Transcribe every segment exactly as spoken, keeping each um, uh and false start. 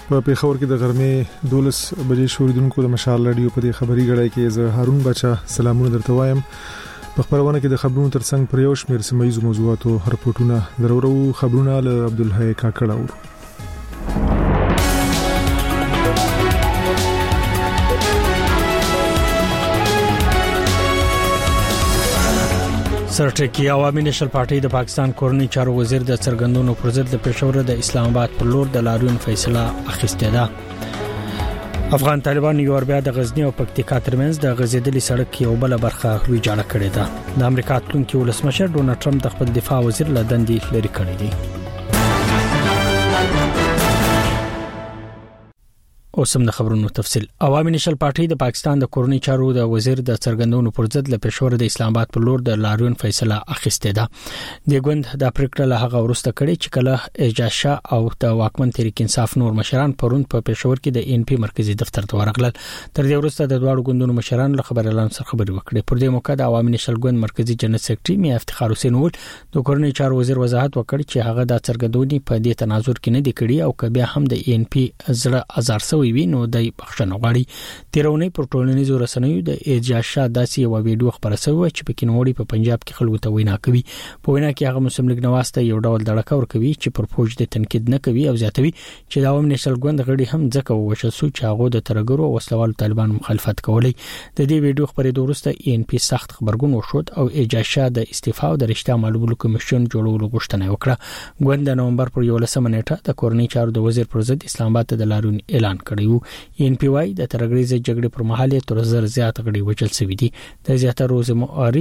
په پیښور کې د غرمې دولس بجې شوریدونکو د مشال رادیو په دې خبري غړای کې زه هارون بچا سلامونه درته وایم. په خبرونه کې د خبرونو ترڅنګ پر یو شمېر سیمایي موضوعاتو رپورټونه درورو خبرونه له عبدالحی کاکړ اورو. سرټکی عوامي نېشنل پارټي د پاکستان کورنۍ چارو وزیر د څرګندونو پر ضد د پېښور د اسلام آباد پر لور د لاریون فیصله اخیسته ده. افغان طالبان یو بیا د غزنی او پکتیکا ترمنځ د غزیدلي سړک یو بل برخه ویجاړه کړې ده. د امریکا تلونکي ولسمشر ډونالد ټرمپ د خپل دفاع وزیر له دندې لري کړی دی. اوسم د خبرونو تفصيل. عوامي نېشنل پارټي د پاکستان د کورنۍ چارو د وزیر د څرګندونو پر ضد له پېښور د اسلام آباد پر لور د لاریون فیصله اخیسته ده. د ګوند د پریکړه له هغه ورسته کړي چې کله اعجاز شاه او د واکمن تحریک انصاف نور مشران پرون په پېښور کې د ان پی مرکزی دفتر ته ورغلل. تر دې وروسته د دوه ګوندونو مشران له خبر اعلان سره خبري وکړي. پر دې موقع د عوامي نېشنل ګوند مرکزی جنرال سیکریټري میا افتخار حسین ول د کورنۍ چارو وزیر وضاحت وکړ چې هغه د څرګندونې په دې تناظر کې نه دی کړی او کبه هم د ان پی زړه ازار سوی وي نو د بخښنه غواړي. تیرونی پر ټولنیزو رسنیو د اعجاز شاه داسې یو ویډیو خبره شوې چې په کینوړي په پنجاب کې خلکو ته وینا کوي. په وینا کې هغه مسلم لیگ نواسته یو ډول دړکه ور کوي چې پر فوج د تنقید نه کوي او زیاتوي چې د عوامي نېشنل ګوند غړي هم ځکه وشل سو چې هغه د ترګرو او وسلوالو طالبانو مخالفت کولی. د دې ویډیو خبرې وروسته ان پی سخت خبرګون وشود او اعجاز شاه د استعفا او د رښتیا معلوماتو کمیشن جوړولو غوښتنه وکړه. ګوند د نومبر پر یولسمه نیټه د کورنۍ چارو د وزیر پر ضد اسلام آباد ته د لاریون اعلان کړی و. ان پی وايي د ترګریزه جګړې پر مهال تر زر زیات غړي وچل شوی دي. د زیاتره روزماري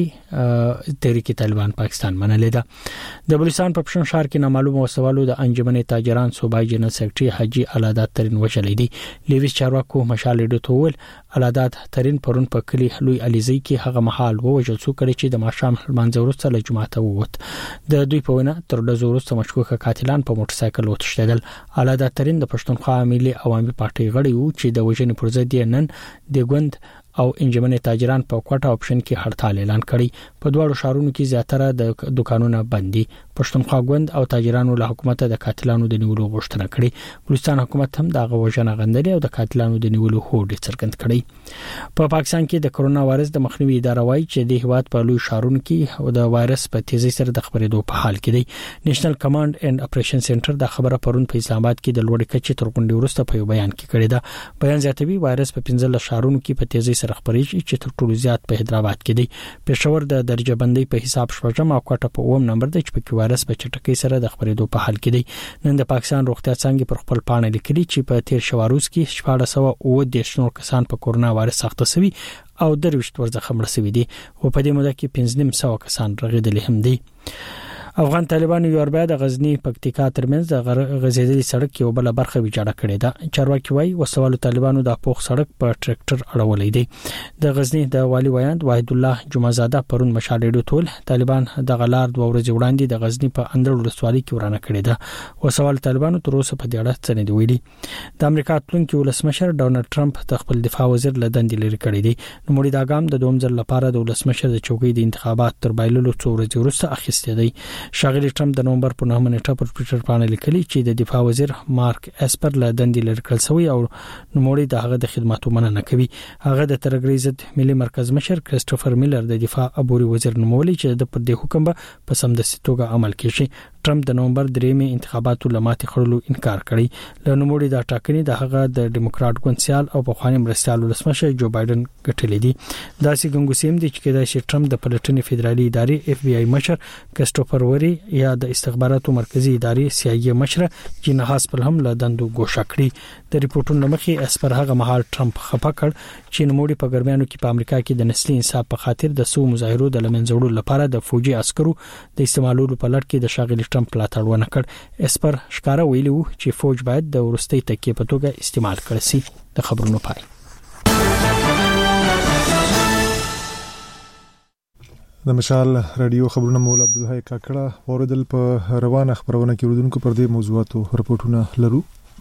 تحریک طالبان پاکستان منلې ده. د بلوچستان په پښتون شهر کې نامعلومه وسوالو د انجمن تاجران صوبای جنرال سیکریټري حاجی علادات ترين وشلې دي. لیویس چارواکو مشال ډوتول علادات ترين پرون په کلی لوی علیزی کې هغه محل ووجل سو کړي چې د ماشام منځ ورسته له جمعه ته ووت. د دوی په وینا تر د زورسته مشکوکه قاتلان په موټر سایکل وتښتیدل. علادات ترين د پښتونخوا ملي عوامي پارټي غړي وو چې د وژنې پر ضد نن د ګوند او انجمن تاجران په کوټه اپشن کې هړتال اعلان کړي. په دواړو شهرونو کې زیاتره د دکانونو بندي. پښتونخوا ګوند او تاجرانو له حکومت د قاتلانو د نیولو غوښتنه کړې. بلوچستان حکومت هم د غوښنه غندلې او د قاتلانو د نیولو هوډ څرګند کړی. په پاکستان کې د کرونا وایرس د مخنیوي اداره وايي چې د هیواد په لوی شهرونو کې د وایرس په تیزی سره د خبرېدو په حال کې دی. نېشنل کمانډ اینډ اپریشن سنټر د خبره پرون په اسلام آباد کې د لوړ کچې تر غونډې وروسته په بیان کې کړی دا. بیان زیاتوي وایرس په پنځه شهرونو کې په تیزی سره خبرېږي چې تر ټولو زیات په حیدرآباد کې دی. پېښور د درجه بندۍ په حساب شپږم او کوټه په اووم نمبر دی چې په وایرس په چټکۍ سره د خبرېدو په حال کې دی. نن د پاکستان روغتیا څنګه پر خپل پاڼه لیکلي چې په تیر شواروز کې شپږ سوه اووه دیرش نور کسان په کورونا وایرس اخته شوي او درويشت ورزخه مړ شوي دي او په دې موده کې پنځه نیم سوه کسان رغېدلي هم دي. افغان طالبان یو بیا د غزنی پکتیکا ترمنځ د غزیدلي سړک یو بل برخه ویجاړه کړې ده. چارواکي وايي وسوالو طالبانو د پوخ سړک په ټریکټر اړولې دي. د غزنی د والی ویاند واحد الله جمعزاده پرون مشال ډوټول طالبان د غلار د ورځې وړاندې د غزنی په اندر ولسوالۍ کې ورانه کړې ده. وسوالو طالبانو تر اوسه په دې اړه څه نه دی ویلي. د امریکا تلونکي ولسمشر ډونالد ټرمپ د خپل دفاع وزیر له دندې لري کړی دی. نو مړي دا ګام د دوم ځل لپاره د ولسمشر د چوکۍ د انتخابات تر بایللو څو ورځې وروسته اخیسته دی. شاغلی ټرمپ د نومبر په نهمه نیټه پر ټوئیټر باندې لیکلي چې د دفاع وزیر مارک اسپر له دندې لري کړل شوی او نوموړي د هغه د خدماتو مننه کوي. هغه د ترګریزت ملي مرکز مشر کریسټوفر میلر د دفاع عبوري وزیر نومولي چې د پر دې حکم په سمدستي توګه عمل کړي. ټرمپ د نومبر درېمې انتخاباتو لماتې خړلو انکار کړی. له نوموړي د ټاکنې د هغه د ډیموکرات ګوندسیال او په خواني مرستيال ولسمشر جو بایدن ګټلې دي. داسې ګنګوسیم دي چې کېدای شي ټرمپ د پلټنې فدرالي ادارې اف بی آی مشر کریسټوفر وری یا د استخباراتو مرکزی ادارې سی آی ای مشر جینا هاسپل هم له دندو ګوښه کړی. د ریپورتونو مخې اسپر هغه مهال ټرمپ خپه کړ چې نوموړي په ګرمیانو کې په امریکا کې د نسلي انصاف په خاطر د سو مظاهرو د لمنځوړو لپاره د فوجي عسکرو د استعمالولو په لړ کې د شاغلي ټرمپ ملاتړ ونه کړ. اسپر ښکارا ویلي وو چې فوج باید د ورستۍ تکیې په توګه استعمال کړي شي. د خبرونو پای. د مشال رادیو خبرونه مول عبدالحی کاکړه اوریدل. په روانه خبرونه کې ورودونکو پر دې موضوعاتو رپورټونه لرو.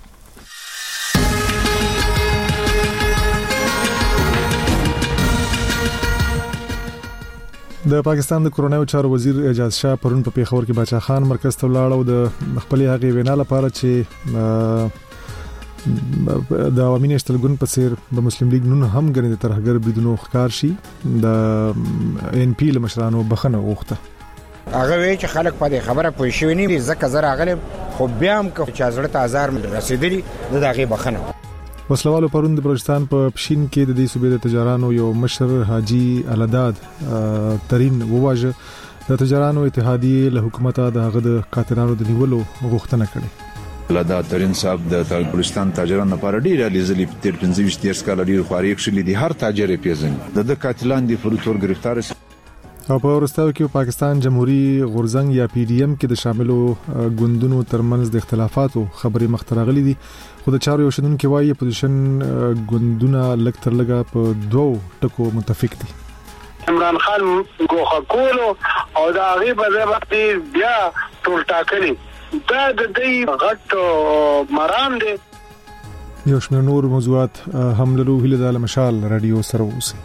د پاکستان د کرونا چارو وزیر اعجاز شاه پرون په پیښور کې باچا خان مرکز ته ولاړ او د خپل هغه وینا لپاره چې د عوامي نېشنل ګوند په څیر د مسلم لیگ نن هم غني د ترهګر بریدونو ښکار شي د ان پی له مشرانو بخنه وغوښته. هغه وی چې خلک په دې خبره پوه شوي نه دي ځکه زه راغلم خو بیا هم که چا زړه ته ازار رسېدلي د هغې بخنه. وسلوالو پرون د بلوچستان په پښین کې د دې صوبې د تجارانو یو مشر حاجی الداد ترين وواژه. د تجارانو اتحادیه له حکومت د هغه د قاتلانو د نیولو غوښتنه کړې. لدا ترين صاحب د بلوچستان تاجرانو لپاره ډیر لیزلي تیر پنځه ویشت ډیر سکال ډیر خوري کښلي دي هر تاجر پیژني د قاتلان دی فروتور گرفتار. او په ورستاو کې پاکستان جمهوریت غورزنګ یا پی ډی ایم کې د شاملو ګوندونو ترمنځ د اختلافاتو خبرې مخترغلي دي. خو د چارو یو شندون کې وایي پوزیشن ګوندونه لکه تر لګه په دوه ټکو متفق دي. عمران خان ګوخه کولو او دا غي په ځای بیا ټول ټاکلي دا د دې غټ مرام دي. یو شمېر نور موضوعات هم لرو. هله د مشال رادیو سره اوسئ.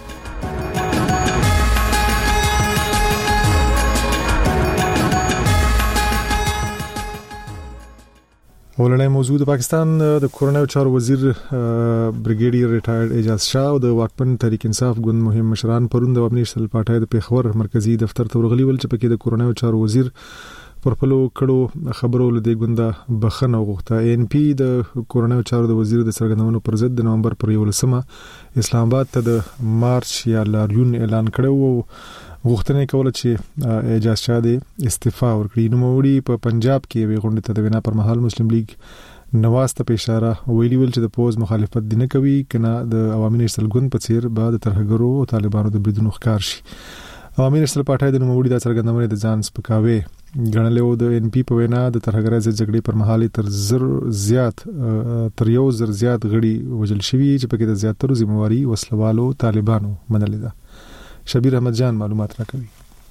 ولنې موضوع د پاکستان د کورونایي چارو وزیر بریګیډیر ریټایرډ اعجاز شاه او د واکمن تحریک انصاف ګوند مهم مشران پرون د عوامي نېشنل پارټي د پیښور مرکزی دفتر ته ورغلي ول چې پکې د کورونایي چارو وزیر پر خپل کړو خبرو له دې ګونده بخنه وغوښته. ان پی د کورونایي چارو د وزیر د څرګندونو پر ضد د نومبر پر یولسمه اسلام آباد ته د مارچ یا لاریون اعلان کړو. غوښتنه کوله چې اعجاز شاه د استعفا ورکړي. نو موري په پنجاب کې وی غونډه ته د وینا پر مهال مسلم لیگ نواز ته اشاره ویلي ول چې د پوز مخالفت دي نه کوي کنه د عوامي نېشنل ګوند په څیر بعد ترهګرو او طالبانو د بریدونو ښکار شي. عوامي نېشنل پارټي د نوموړي د څرګندونې د ځان سپکاوي غنلو د ان پی په وینا د ترهګرۍ جګړې پر مهال تر زر زیات تر یو زر زیات غړي وجل شوی چې پکې د زیاترو ذمہواری وسلوالو طالبانو منلې ده. شبیر احمد جان معلومات راکوي.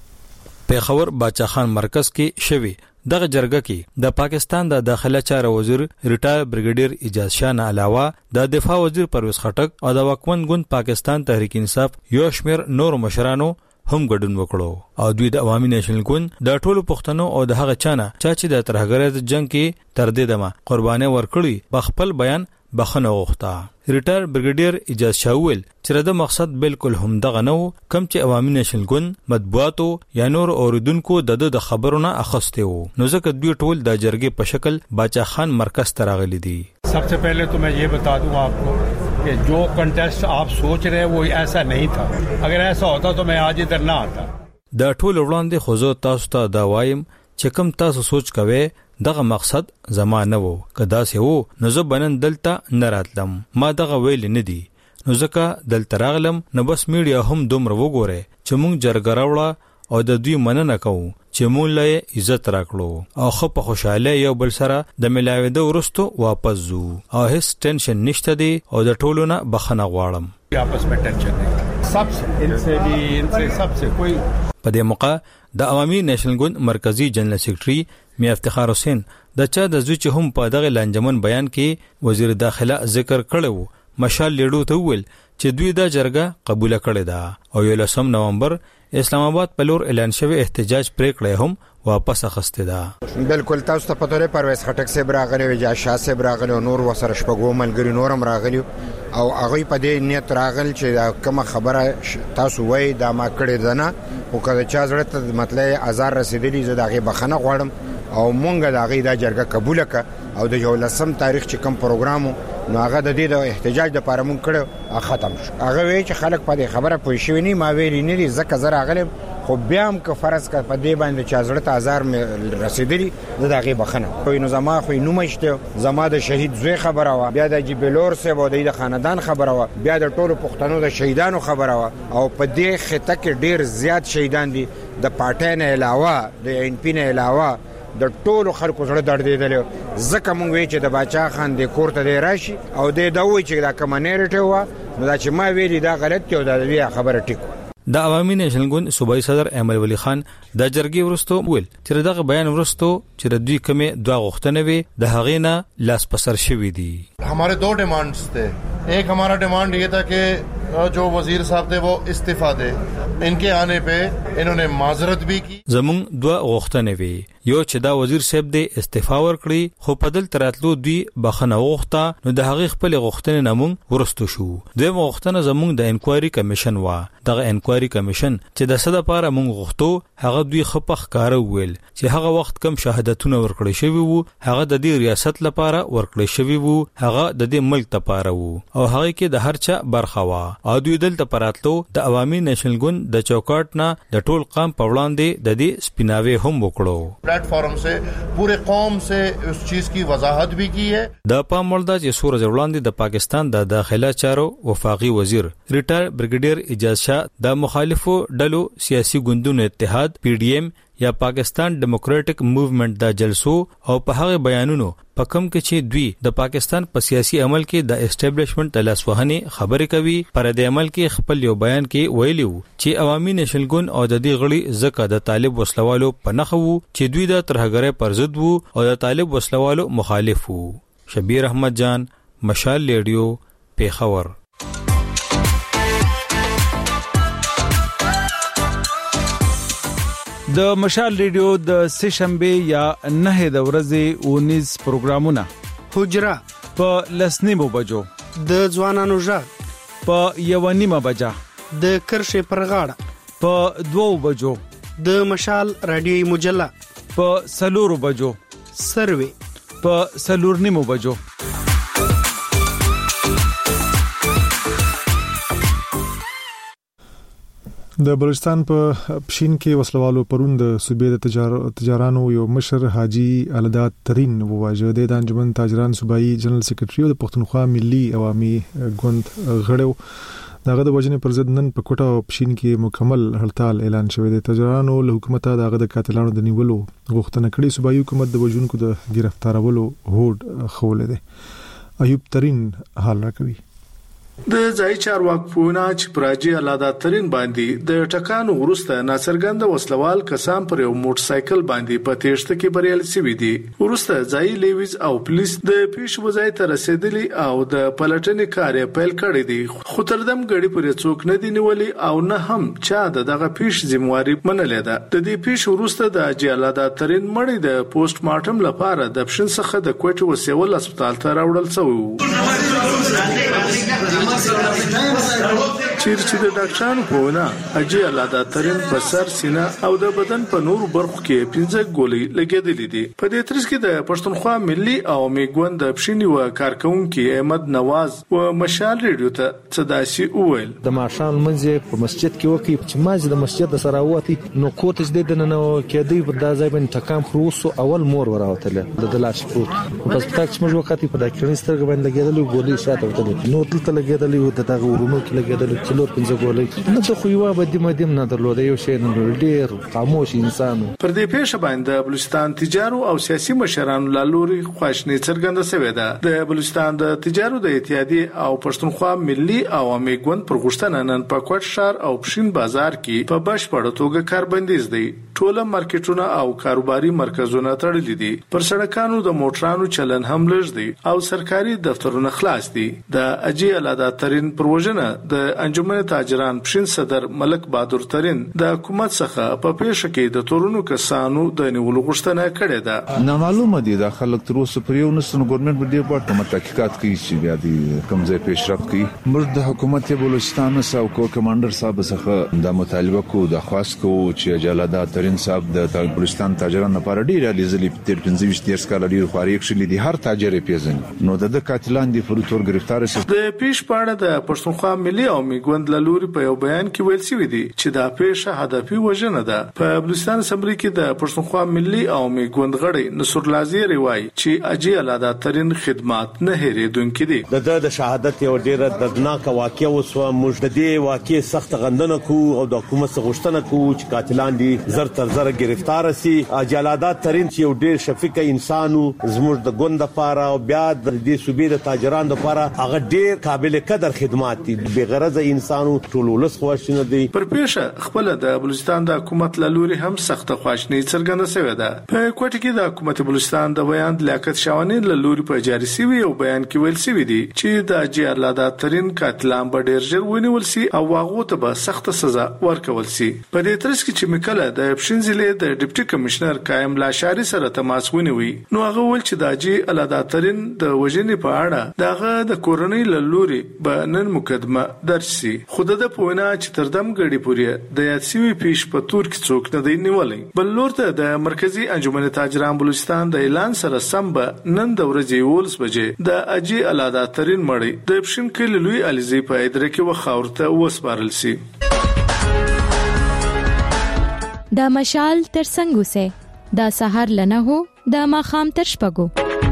پیښور باچا خان مرکز کې شوی دغه جرګه کې د پاکستان د داخله چارو وزیر ریټایر بریګیډیر اعجاز شاه نه علاوه د دفاع وزیر پرویز خټک او د واکمن ګوند پاکستان تحریک انصاف یو شمیر نور مشرانو هم ګډون وکړو او دوی د عوامي نېشنل ګوند د ټولو پښتنو او د هغه چانه چې د ترهګرۍ جنگ کې تر دې دمه قرباني ورکړي په خپل بیان بخنه وغوښته. ریټایر بریګیډیر اعجاز شاه ویل چې د مقصد بالکل هم دغه نه کم چې عوامي نېشنل ګوند مطبوعاتو یا نور اوریدونکو د د خبرونه اخسته وو نو ځکه دوی ټول د جرګې په شکل باچا خان مرکز ته راغلي دي. सबसे पहले तो मैं ये बता दूं आपको कि जो कंटेस्ट आप सोच रहे हैं वो ऐसा नहीं था. अगर ऐसा होता तो मैं आज इधर ना आता. د ټول وړاندې خوځو تاسو ته دا وایم چې کوم تاسو سوچ کوئ دغه مقصد زمانه وو کدا سه وو نو زه بنن دلته نه راتلم ما دغه ویل نه دی نو ځکه دلته راغلم نو بس میډیا هم دومره وګوره چې مونږ جرګراوړه او د دوی مننه کوو چې مونږ له عزت راکړو او خو په خوشاله یو بل سره د ملاویدو ورستو واپس زو او هیڅ ټینشن نشته دی او د ټولو نه بخنه غواړم. आपस में टेंशन नहीं सबसे इनसे भी इनसे सबसे कोई. په دې موقع د عوامي نېشنل ګوند مرکزی جنرال سیکریټري میا افتخار حسین د چا د زوی چې هم په دغه لنجمن بیان کې وزیر داخله ذکر کړو مشال لیډو ته ویل چې دوی دا جرګه قبول کړې ده او یو لسم نومبر اسلام آباد په لور اعلان شوی احتجاج پریکړه هم واپس اخسته ده. بالکل تاسو ته پته لري پرویز خټک صاحب راغلی او اعجاز شاه صاحب راغلی او نور وسره شپږو ملګری نورم راغلی او هغه په دې نیت راغل چې کومه خبره تاسو وای دا ما کړې ده نه او کله چې زړه ته مطلب ازار رسیدلی زه دغه بخنه غواړم او مونږ دغه د جرګه قبول کړه او د یو لسم تاریخ چې کوم پروګرام نو هغه د دې د احتجاج لپاره مونږ کړو ختم شو. هغه وی چې خلک په دې خبره پوه شوی نه ما ویلی نه دي ځکه زه راغلم خو بیا هم که فرض کړ په دې باندې چې زړه ته ازار مې رسیدلی د دغه بخنه خو نو زما خو نو مشته زما د شهید زوی خبره وا بیا د جبلور سه و د خاندان خبره وا بیا د ټولو پښتنو د شهیدانو خبره وا او په دې خطه کې ډیر زیات شهیدان دي د پارټۍ نه علاوه د ان پی نه علاوه د ټولو خلکو سره درد دیدل ځکه مونږ وی چې د باچا خان د کور ته دی راشي او د دوی چې دا کوم نیریټیو وا نو دا چې ما ویلی دا غلط دی او دا دې خبره ټیک د عوامي نېشنل ګوند صوبایي صدر احمد ولی خان د جرګې ورستو ویل چې دغه بیان ورستو چې د دوی کمه دوا غوښتنه وي د هغې نه لاس پسر شوی دي. हमारे दो डिमांड्स थे. एक हमारा डिमांड ये था कि जो वजीर साहब थे वो इस्तीफा दे, इनके आने पे इन्होंने माजरत भी की. زمون دوه غوښتنې وی، یو چې دا وزیر صاحب د استعفا ورکړي خو په دل تراتلو دی بخنه وغوښته، نو د هغې خپل غوښتنې نمون ورستو شو. دوی غوښتنه زمون د انکوایري کمیشن وا. دغه انکوایري کمیشن چې د صد لپاره مونږ غوښتو هغه دوی خپخ کار ویل چې هغه وخت کم شهادتونه ورکړي شوی وو، هغه د دې ریاست لپاره ورکړي شوی وو، هغه د دې ملک لپاره وو او هغه کې د هر چا برخه وا. او دوی دل تپراتلو د عوامي نېشنل ګوند د چوکاټ نه د ټول قوم په وړاندې د دې سپیناوي هم وکړو. پلیټ فارم سے پورے قوم سے اس چیز کی وضاحت بھی کی ہے. د پام ولدا چې سورج وړاندې د پاکستان د داخله چارو وفاقي وزیر ریټایر بریګیډیر اجاز شاه د مخالفو ډلو سیاسي ګوندونو اتحاد پی ډی ایم یا پاکستان ډیموکراټک موومېنټ د جلسو او په هغه بیانونو په کم کې چې دوی د پاکستان په سیاسي عمل کې د اسټابلیشمنت د لاسوهنې خبرې کوي، پر دې عمل کې خپل یو بیان کې ویلو چې عوامي نېشنل ګوند او د دې غړي زکه د طالب وسلوالو په نخو چې دوی د ترهګرۍ پر ضد وو او د طالب وسلوالو مخالف وو. شبیر احمد جان، مشال ریډیو، پیښور. د مشال ریډیو د سه شنبه یا نه د ورځې اونیز پروګرامونه حجره په لسنیمو بجو، د ځوانانو ژغ په یو نیمه بجا، د کرښې پر غاړه په دوو بجو، د مشال رادیوي مجله په سلورو بجو، سروي په سلور نیمو بجو. د بلوچستان په پښین کې وسلوالو پرون د صوبې د تجارانو یو مشر حاجی الداد ترين وواژه د انجمن تاجران صوبایي جنرال سیکریټری او د پښتونخوا ملي عوامي ګوند غړو دغه د وجنې پر ضد نن په کوټه او پښین کې مکمل هړتال اعلان شوی دی. تجارانو له حکومت دغه د قاتلانو د نیولو غوښتنه کړې، صوبایي حکومت د وجونکو د گرفتارولو هوډ خولې دی. ایوب ترين حال راکوي. د ځای چارواکونه چې پراجي الادا ترين باندې د ټکانو ورسته ناڅرګند وسلوال کسان پر یو موټر سایکل باندې په تېښته کې بریالي شوي دي. ورسته ځای لیویز او پولیس د پیش وځای ته رسیدلي او د پلټنې کار پیل کړی دی، خو تر دم غړي پر څوک نه دی نیولي او نه هم چا دغه پیش ذمہواری منلې ده. د دې پیش ورسته د اجي الادا ترين مړی د پوسټ مارټم لپاره د پښین څخه د کوټې وسیول هسپتال ته راوړل شو. چیر چې د ډاکټرانو په وینا اجي الادا ترين په سر، سینه او د بدن په نورو برخو کې پنځه ګولې لګېدلې دي. په دې ترڅ کې د پښتونخوا ملي عوامي ګوند د پښینی و کارکونکو احمد نواز و مشال ریډیو ته صداسي وویل د ماشال منځ په مسجد کې وکی چې ماز د مسجد سره وتی نو کوټ دې د نن کې دی د ځای باندې تکام خروسو اول مور وراوتله د دلاش پروت بس تک چې موږ وکړی په ډاکټرین سترګ باندې لګېدلې ګولې شاته وته نو تل لګېدلې و د دغه ورونو کې لګېدلې څلور پنځه ګولې نو څه خو یو به د مدیم نه درلود یو شی نه ډېر خاموش انسان. پر دې پیښه باندې بلوچستان تجارو او سیاسي مشرانو لالوري خواشنی څرګنده شوې ده. د بلوچستان د تجارو د اتحادیې او پښتونخوا ملي عوامي ګوند پر غوښتنه نن په کوټ شهر او پښین بازار کې په بشپړ توګه کاربندیز دی. ټول مارکیټونه او کاروباري مرکزونه تړلي دي. پر سړکانو د موټرانو چلن هم لږ دی او سرکاري دفترونه خلاص دي. د اجي الادا ترين پروژنه د انجمن تاجران پښین صدر ملک بہادر ترين د حکومت څخه په پیښه کې د تورونو کسانو د نیولو غوښتنه کړې ده. نه معلومه دي د خلک تر اوسه پر یو نسن ګورنمنت باندې ډېر کوم تحقیقات کوي چې بیا دي کوم ځای پیشرفت کوي. موږ د حکومت بلوچستان سره کو کمانډر صاحب څخه د مطالبه کو د خاص کو چې اجي الادا ترين صاحب د بلوچستان تاجرانو لپاره ډېر لیزلي تر پنځه ویشت کال ډېر خواري کړی دي. هر تاجر پیژني نو د قاتلان دي پر تور گرفتار شي. د پیش پاړه د پښتونخوا ملي عوامي ګوند لوري په یو بیان کې ویل شوی دی چې دا پیښه هدفي وژنه ده. په بلوچستان اسمبلی کې د پښتونخوا ملي عوامي ګوند غړي نصر لازي روایي چې اجي الادا ترين خدمات نه هېریدونکې دي. د د شهادت یو ډیره دردناک واقعه وسو. موږ د دې واقعې سخت غندنه کوو او د حکومت څخه غوښتنه کوو چې قاتلان دي زر تر زر گرفتار شي. اجي الادا ترين چې یو ډیر شفیق انسانو زموږ د ګوند لپاره او بیا د دې صوبې د تاجرانو لپاره هغه ډیر قابل قدر خدمات دي. بغرض انسانو ټول ولس خواشینه دي. پر پیښه خپل د بلوچستان د حکومت له لوري هم سخت خواشینی څرګنده شوې ده. په کوټه کې د حکومت بلوچستان د بیان لیاقت شاونی له لوري په جاري سوي او بیان کې ویل سوي دي چې د اجي الله ترين قاتلان به ډېر ژر ونیول سي او واغو ته به سخت سزا ورکول سي. په دې ترڅ کې چې مکله د اپشن ضلع د ډیپټي کمشنر قائم لاشاري سره تماس ونیوي نو هغه ول چې د اجي الله ترين د وژنې په اړه دغه د کورنۍ له لوري به نن مقدمه درج سي. خود د پوینا چې تردم غړي پوري د یاسوي پیش په تور کې څوک نه دی نیولې. بل لور ته د مرکزی انجمن تاجران بلوچستان د اعلان سره سم به نن د ورځې ولس بجې د اجي الادا ترين مړی د اپشن کې لوی الزی په ادره کې وخاورته وسپارل سي. د مشال تر څنګه سه د سحر لنه هو د ماخام تر شپګو.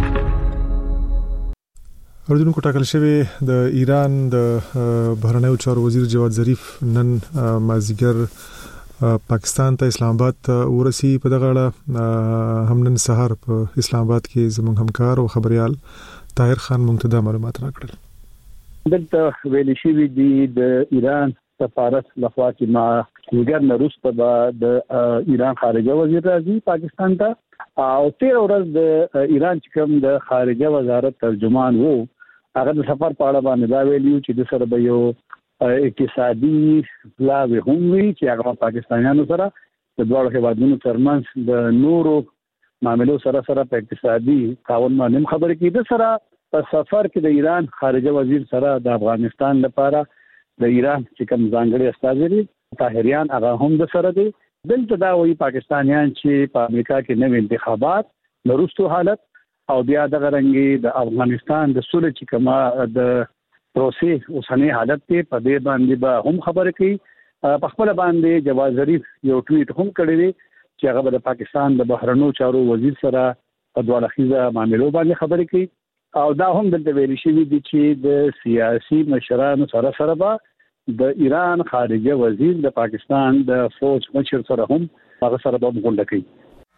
اردوونکو ټاکل شوی د ایران د بهرنیو چارو وزیر جواد ظریف نن مازیګر پاکستان ته اسلام آباد ته ورسی. په دغه اړه هم نن سحر په اسلام آباد کې زموږ همکار او خبريال طاهر خان منتدا معلومات راکړل. دلته ویل شوی دی د ایران سفارت لخوا چې ما وګر نروسته به د ایران خارجه وزیر راځي پاکستان ته او تیر ورځ د ایران چې کوم د خارجه وزارت ترجمان وو هغه د سفر په اړه باندې دا ویلیو چې د سره به یو اقتصادي لاوي هم وي چې هغه پاکستانیانو سره د دوه هیوادونو ترمنځ د نورو معاملو سره سره په اقتصادي تعاون باندې خبرې کیده. سره په سفر کې د ایران خارجه وزیر سره د افغانستان لپاره د ایران چې کوم ځانګړي استازي طاهریان هغه هم د سره دي. دلته دا وایي پاکستانیان چې په امریکا کې نوې انتخابات نورستو حالت او بیا د غرنګي د افغانستان د سولې چې کما د پروسې اوسنۍ حالت کې په دې باندې به هم خبرې کوي. په خپل باندې جواد ظریف یو ټویټ هم کړی دی چې هغه د پاکستان د بهرنیو چارو وزیر سره په دوه لخیزه معاملو باندې خبرې کوي او دا هم دلته ویل شوی دی چې د سیاسي مشرانو سره سره به د ایران خارجه وزیر د پاکستان د فوج مشر سره هم هغه سره به غونډه کوي.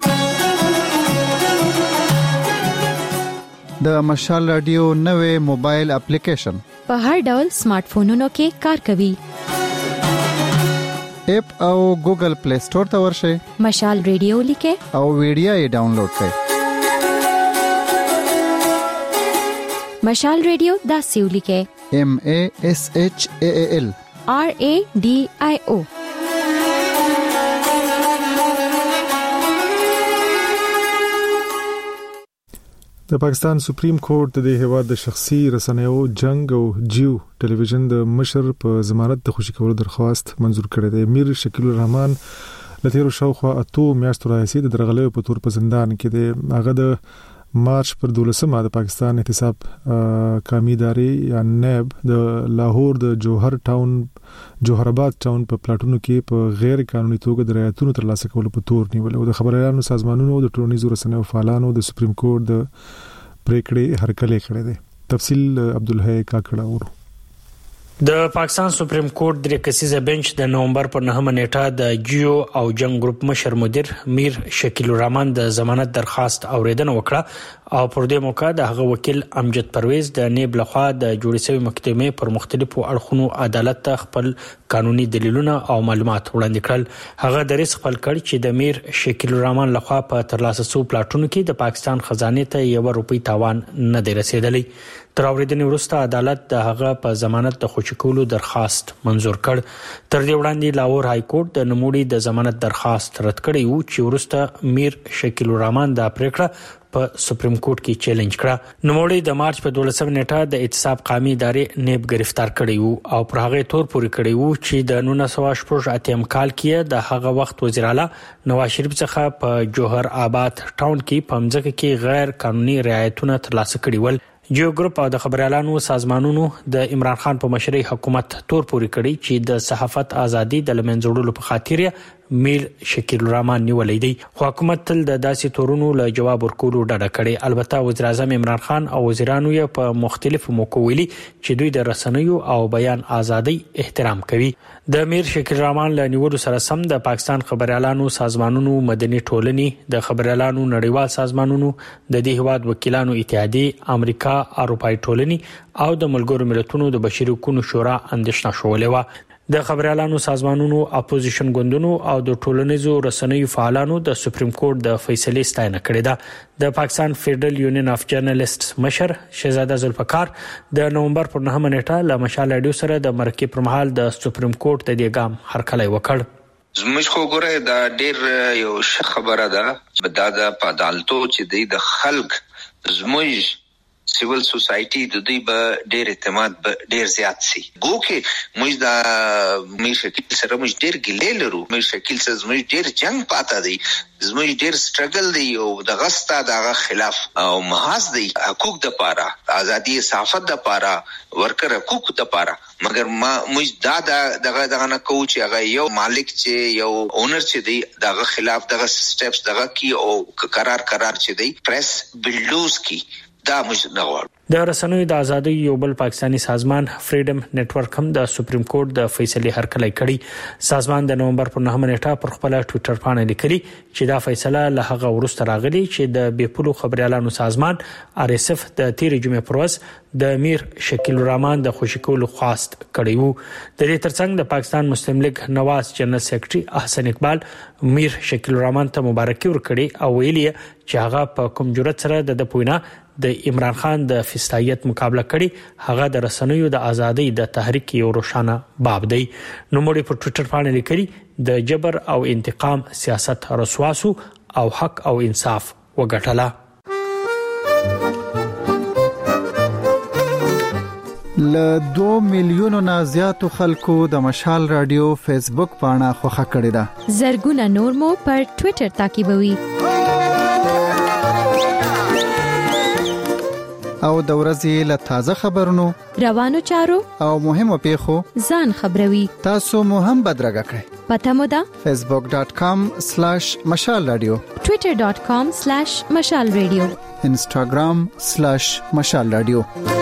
د مشال رادیو نوې موبایل اپلیکیشن په هر ډول سمارټ فونونو کې کار کوي. اپ او ګوګل پلی سٹور ته ورشئ. مشال رادیو لیکه او ویډیو یې ډاونلوډ کړئ. مشال رادیو دا سیو لیکه M A S H A A L R A D I O. د پاکستان سپریم کورټ د هیواد د شخصي رسنیو جنگ او جیو ټلویزیون د مشر په ضمانت د خوشی کولو درخواست منزور کړی دی. امیر شکیل الرحمن لته شاوخوا اته میاشتو راځي د درغلې په تور په زندان کې دی. هغه د مارچ پر دولسمه د پاکستان احتساب قومي ادارې یا نیب د لاهور د جوهر ټاون جوهر آباد ټاون په پلاټونو کې په غیر قانوني توګه د رعایتونو ترلاسه کولو په تور نیول او د خبريالانو سازمانونو د ټولنیزو رسنیو فعالانو د سپریم کورټ د پریکړې هرکلی کړی دی. تفصیل عبدالحی کاکړه ورو. د پاکستان سپریم کورټ د کسیزه بنچ د نومبر پر نهمه نیټه د جیو او جنگ ګروپ مشر مدیر میر شکیل الرحمن د ضمانت درخواست اوریدنه وکړه او پر دې موقع د هغه وکیل امجد پرویز د نیب لخوا د جوړې شوی محکمې پر مختلفو اړخونو عدالت ته خپل قانوني دلیلونه او معلومات وړاندې کړل. هغه درس خپل کړ چې د میر شکیل الرحمن لخوا په ترلاسه شو پلاټونو کې د پاکستان خزانه ته یو روپۍ تاوان نه دی رسیدلی. تر اوریدنې وروسته عدالت د هغه په ضمانت د خوشکولو درخواست منزور کړ. تر دې وړاندې لاهور های کورټ د نموړي د ضمانت درخواست رد کړی و چې وروسته میر شکیل الرحمن د پریکړه په سپریم کورټ کې چیلنج کړه. نموړي د مارچ په دولسمه نیټه د احتساب قومي ادارې نیب گرفتار کړی وو او پر هغه تور پورې کړی وو چې د نولس سوه شپږ اتم کال کې د هغه وخت وزیر اعلی نواز شریف څخه په جوهر آباد ټاون کې په مځکه کې غیر قانوني رعایتونه ترلاسه کړي ول. جیو ګروپ او د خبريالانو سازمانونو د عمران خان په مشرۍ حکومت تور پورې کړی چې د صحافت ازادي د لمنځوړلو په خاطر میر شکیل الرحمن نیولې دی. خو حکومت تل د داسې تورونو له جواب ورکولو ډډه کړې. البته وزیر اعظم عمران خان او وزیرانو یې په مختلفو موقعو ویلي چې دوی د رسنیو او بیان ازادي احترام کوي. د میر شکیل الرحمن له نیولو سره سم د پاکستان خبريالانو سازمانونو مدني ټولنې د خبريالانو نړیوال سازمانونو د دې هواد وکیلانو اتحادیه امریکا اروپای ټولنې او د ملګرو ملتونو د بشري حقوقو شورا اندېښنه شولې و. د خبريالانو سازمانونو، اپوزیشن ګوندونو او د ټولنیزو رسنیو فعالانو د سپریم کورټ د فیصلې ستاینه کړې ده. د پاکستان فیډرل یونین اف جرنالستس مشر شهزاده ذوالفقار د نومبر پر نهمه نیټه له مشال رادیو سره د مرکې پر مهال د سپریم کورټ د دې ګام هرکلی وکړ. زموږ خو ګوره دا ډېر یو ښه خبره ده، دا د عدالتو چې د خلک زموږ سیول سوسایټي د دوی به ډېر اعتماد به ډېر زیات سي. ګوکه موږ دا موږ شکل سره موږ ډېر ګلې لرو، موږ شکل سره موږ ډېر جنگ پاته دی، زموږ ډېر سټرګل دی او د غستا دغه خلاف او محاذ دی حقوق د پاره، ازادي صحافت د پاره، ورکر حقوق د پاره. مګر ما موږ دا دغه دغه نه کوو چې هغه یو مالک چې یو اونر چې دی دغه خلاف دغه سټیپس دغه کی او قرار قرار چې دی پریس بلډوز کی دا موږ نه غواړو. د رسنیو د ازادۍ یو بل پاکستانی سازمان فریډم نتورک هم د سپریم کورټ د فیصلې هرکلی کړی. سازمان د نومبر پر نهمه نیټه پر خپل ټوئیټر باندې لیکلي چې دا فیصله له هغه وروسته راغلي چې د بیپولو خبريالانو سازمان آر اس اف د تیر جمعې پر ورځ د امیر شکیل الرحمن د خوشی کولو خواست کړی وو. د دې ترڅنګ د پاکستان مسلم لیگ نواز جنرال سیکریټري احسن اقبال امیر شکیل الرحمن ته مبارکي ورکړي او ویلي چې هغه په کوم جرأت سره د پوینا د عمران خان د فستایت مقابله کړي، هغه د رسنیو د ازادۍ د تحریک یو روښانه باب دی. نو موږ په ټوئیټر باندې لیکلي د جبر او انتقام سیاست رسواسو او حق او انصاف وګټله. ل دوه میلیونو نه زیاتو خلکو د مشال رادیو فیسبوک پاڼه خوښه کړې ده. زرګونه نور مو پر ټوئیټر تعقیبوي او د ورځې له تازه خبرونو، روانو چارو او مهمو پیښو ځان خبروي. تاسو مو هم بدرګه کړئ. پته مو ده facebook dot com slash mashal radio، twitter dot com slash mashal radio، instagram slash mashal radio.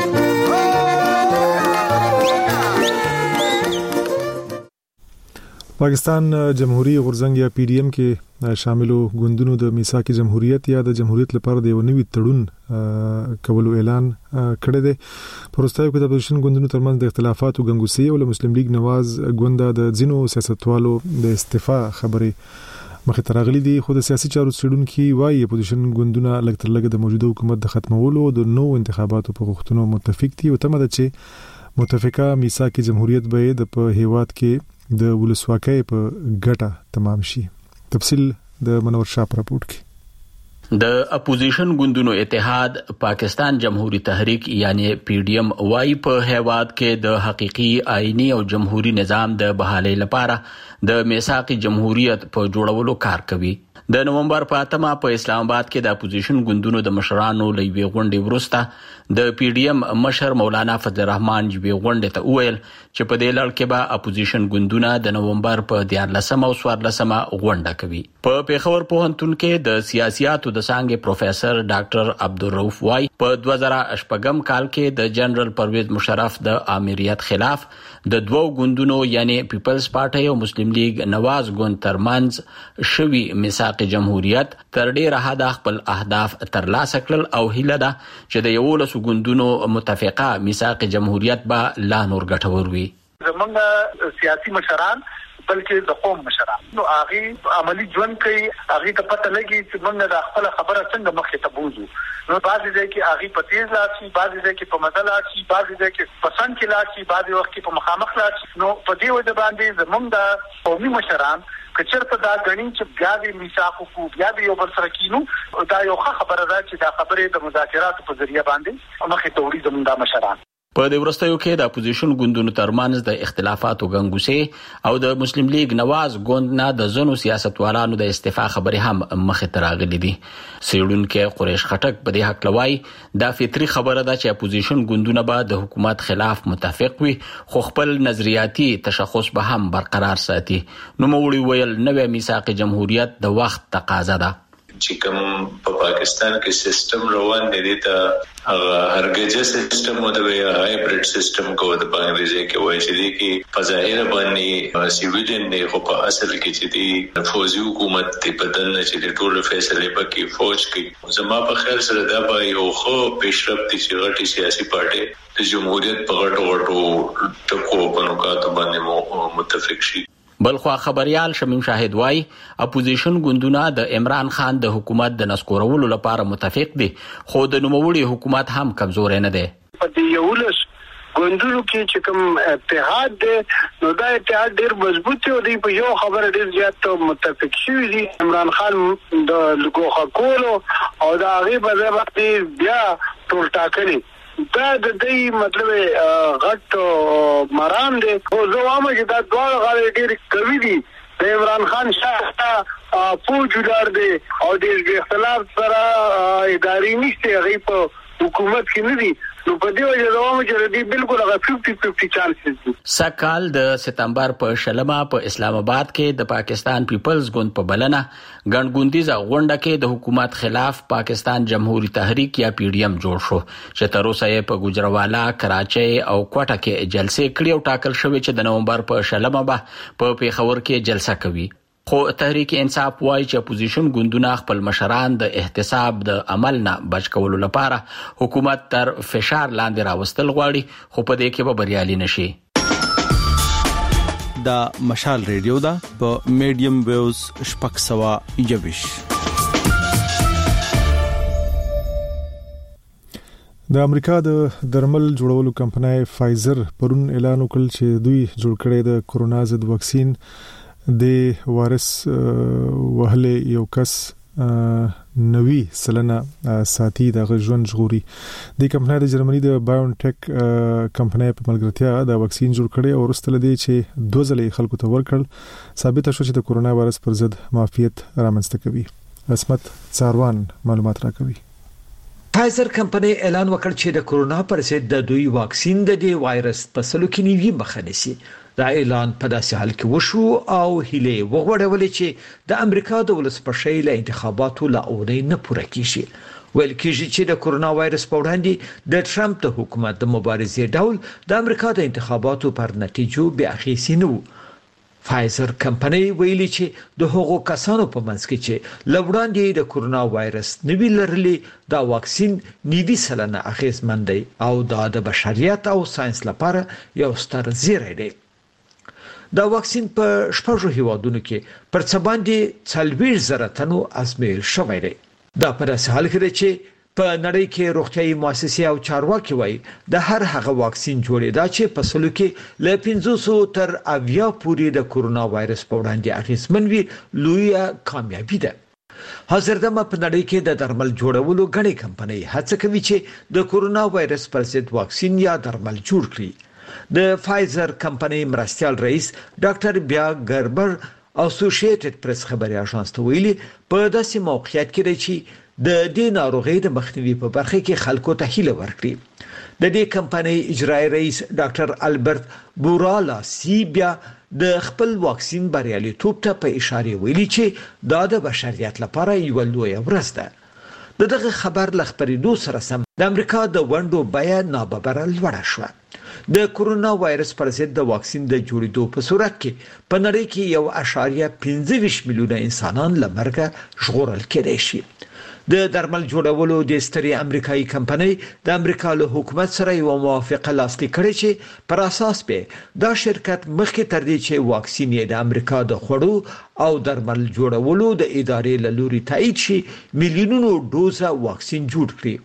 پاکستان جمهوریت غورځنګ یا پی ډی ایم کې شاملو ګوندونو د میثاق جمهوریت یا د جمهوریت لپاره د یو نوي تړون کولو اعلان کړی دی. پروستایو کې د اپوزیشن ګوندونو ترمنځ د اختلافاتو ګنګوسې او مسلم لیگ نواز ګوند د ځینو سیاستوالو د استعفا خبرې مخې ته راغلي دي. خو د سیاسي چارو څېړونکي وايي اپوزیشن ګوندونه لږ تر لږه د موجوده حکومت د ختمولو او د نوو انتخاباتو په غوښتنو متفق دي او تمه ده چې متفقه میثاق جمهوریت به د په هیواد کې د ولسواکۍ په ګټه تمام شي. تفصیل د منور شاه په راپورټ کې. د اپوزیشن ګوندونو اتحاد پاکستان جمهوریت تحریک یعنی پی ډی ایم وايي په هیواد کې د حقيقي آئینی او جمهوریت نظام د بحالۍ لپاره د میثاق جمهوریت په جوړولو کار کوي. د نومبر په اتمه په اسلام آباد کې د اپوزیشن ګوندونو د مشرانو لوي غونډې وروسته د پی ډی ایم مشر مولانا فضل الرحمن جوی غونډې ته وویل چې په دې لړ کې به اپوزیشن ګوندونه د نومبر په دیارلسمه او څوارلسمه غونډه کوي. په پیښور پوهنتون کې د سیاسياتو د څانګې پروفیسور ډاکټر عبدالرؤف وايي په دوه زره شپږم کال کې د جنرال پرویز مشرف د امریت خلاف د دوو ګوندونو یعنی پیپلز پارټي او مسلم لیگ نواز ګوند ترمنځ شوی میثاق جمهوریت تر ډیره حد خپل اهداف ترلاسه کړل او هیله ده چې د یو لسو ګوندونو متفقه میثاق جمهوریت به لا نور ګټور وي. زمونږ سیاسي مشران بلکې د قوم مشران نو هغه عملی ژوند کوي، هغه ته پته لګي چې موږ د خپل خبره څنګه مخې ته بوزو. نو بعضی ځای کې هغه په تیز لاشي، بعضی ځای کې په مدل لاشي، بعضی ځای کې پسند کې لاشي، بعضی وخت کې په مخامخ لاشي. نو په دې وجه باندې زمونږ د قومي مشران کچرته دا غنی چې بیا د میثاق کو بیا د یو بل سره کینو دا یو ښه خبره ده چې دا خبره د مذاکرات په ذریعہ باندې مخې ته وړي زموږ د مشران. په دې ورستیو کې د اپوزیشن ګوندونو ترمنځ د اختلافاتو غنګوسې او د مسلم لیگ نواز ګوند نه د زنو سیاستوالانو د استعفا خبرې هم مخې ته راغلي دي. سیړونکو قریش خټک په دې حق لوي دا فطري خبره ده چې اپوزیشن ګوندونه به د حکومت خلاف متفق وي خو خپل نظریاتي تشخص به هم برقرار ساتي. نو موړي ویل نوې میثاق جمهوریت د وخت تقاضا ده. چې کوم په پاکستان کې سیستم روان دی ته هغه هرګجه سیستم او د هایبرید سیستم کو د انګریزي کې وایي چې دی کې فظاهر باندې سیویلین دی خو په اصل کې چې دی فوجي حکومت ته بدل نه چې ټول فیصله پکې فوج کې زما په خیال سره دا به یو خو پیشرفت چې غټي سیاسي پارټي د جمهوریت په غټو غټو ټکو په نقاط باندې متفق شي. بلخوا خبريال شمیم شاهد وای اپوزیشن ګوندونه د عمران خان د حکومت د نسکورولو لپاره متفق دي خو د نوموړي حکومت هم کمزور نه دی. په یولس ګوندونو کې چې کوم اتحاد دی نو دا اتحاد ډیر مضبوط دی په یو خبره ډیر زیات متفق شوی دي. عمران خان د لګوخه کولو او دا غي په ځای باندې بیا ټول ټاکني دا د دې مطلب غټ مرام دی خو زه وایم چې دا ډول غاړي ډېر کوي دي د عمران خان شاه فوج لار دی او د اختلاف سره اداري نشته غي په حکومت کې نه دي نو په دې وجه دا وایم چې دې بالکل هغه پچاس پچاس چانس دي. سکهال د سپتمبر په شلمه په اسلام آباد کې د پاکستان پیپلز ګوند په بلنه ګڼګوندیزه غونډه کې د حکومت خلاف پاکستان جمهوریت تحریک یا پی ډی ایم جوړ شو چې تر اوسه یې په ګوجروالا، کراچۍ او کوټه کې جلسې کړې او ټاکل شوې چې د نومبر په شلمه به په پیښور کې جلسه کوي. خو تحریک انصاف وایي چې اپوزیشن ګوندونه خپل مشران د احتساب د عمل نه بچ کولو لپاره حکومت تر فشار لاندې راوستل غواړي خو په دې کې به بریالي نشي. دا مشال ریډیو دا په میډیم ویوز شپږ سوه یوویش. د امریکا د درمل جوړولو کمپنۍ فایزر پرون اعلان وکړ چې دوی جوړ کړی د کورونا ضد واکسین د وایرس وهله یو کس نوي سلنه ساتي د ژوند ژغوري. د کمپنۍ د جرمني د بایونټیک کمپنۍ په ملګرتیا د واکسین جوړ کړي او ورسته لدی چې دوه ځلې خلکو ته ورکړل ثابت شو چې د کورونا وایرس پر ضد معافیت رامنځته کوي. عصمت څاروان معلومات راکوي. فایزر کمپنۍ اعلان وکړ چې د کورونا پر ضد د دوی واکسین د دې وایرس په سلو کې نیوي مخه نیسي. دا اعلان په داسې حال کې وشو او هیله وغوړولې چې د امریکا د ولسمشر له انتخاباتو لا اونۍ نه پوره کیږي. ویل کېږي چې د کورونا وایرس په وړاندې د ټرمپ د حکومت د مبارزې ډول د امریکا د انتخاباتو پر نتیجو بیا اخیسي نه. فایزر کمپنۍ ویلي چې د هغو کسانو په منځ کې چې لوړاندې د کورونا وایرس نوی لرلي دا واکسین نیوي سلنه اخیستمن دی او دا د بشریت او ساينس لپاره یو ستر زیری دی. دا واکسین په شپږو هیوادونو کې پر څه باندې څلوېښت زره تنو ازمېل شوی دی. دا په داسې حال کې دی چې په نړۍ کې روغتیايي مؤسسې او چارواکي وایي د هر هغه واکسین جوړېدا چې په سلو کې له پنځوس تر اویا پورې د کورونا وایرس په وړاندې اغېزمن وي لویه کامیابي ده. حاضردمه په نړۍ کې د درمل جوړولو غړي کمپنۍ هڅه کوي چې د کورونا وایرس پر ضد واکسین یا درمل جوړ کړي. د فایزر کمپنۍ مرستيال رئیس ډاکټر بیا ګربر اسوسییټډ پریس خبري اژانس ته ویلي په داسې موقعیت کې چې د دې ناروغي د مخنیوي په برخه کې خلکو ته هیله ورکړي. د دې کمپنۍ اجرایی رئیس ډاکټر البرت بورالا سی بیا د خپل واکسین بریالیتوب ته په اشاره ویلي چې دا د بشریت لپاره یو لوی ورځ ده. دغه خبر لخبرېدو سره سم د امریکا د ونډو بیه ناببره لوړه شوه. د کورونا وایرس پر ضد د واکسین د جوړېدو په صورت کې په نړۍ کې یو اشاریه پنځه ویشت میلیونه انسانان له مرګه ژغورل کېدای شي. د درمل جوړولو د ستري امریکایي کمپنۍ د امریکا له حکومت سره یو موافقه لاسلیک کړې چې پر اساس به دا شرکت مخکې تر دې چې واکسین یې د امریکا د خوړو او درمل جوړولو د ادارې له لوري تایید شي میلیونونو ډوزه واکسین جوړ کړي.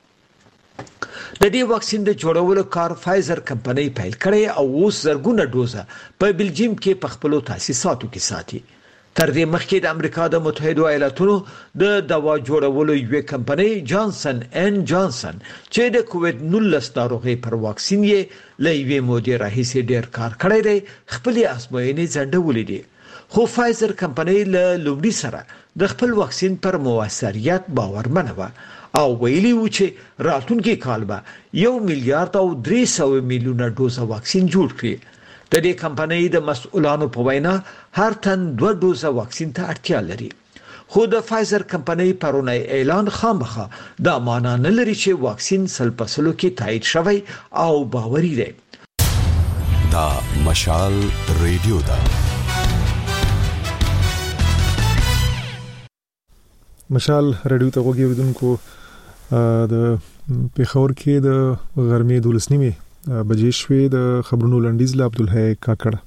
د دې واکسین د جوړولو کار فایزر کمپنۍ پیل کړی او اوس زرګونه ډوزه په بلجیم کې په خپل تاسیساتو کې ساتي. تر دې مخکې د امریکا د متحده ایالاتونو د دوا جوړولو یو کمپنۍ جانسن ان جانسن چې د کووډ نولس ناروغي پر واکسین یې لوي مودې راهیسې ډیر کار کړی دی خپل ازموینې ځنډولې دي. خو فایزر کمپنۍ له لومړي سره د خپل واکسین پر موثریت باورمنه و او ویلي و چې راتلونکي کال به یو میلیارډ او درې سوه میلیونه ډوزه واکسین جوړ کړي. د دې کمپنۍ د مسؤلانو په وینا هر تن دوه ډوزه واکسین ته اړتیا لري. خو د فایزر کمپنۍ پرونی اعلان خامخه د معنا نه لري چې واکسین سل فاصلو کې تایید شوی او باوري دی. دا مشال ریډیو دا مشال ریډیو ته وګورئ ودونکو د پیښور کې د غرمې دولس نیمه بجې شوې د خبرونو لنډیز له عبدالحی کاکړ.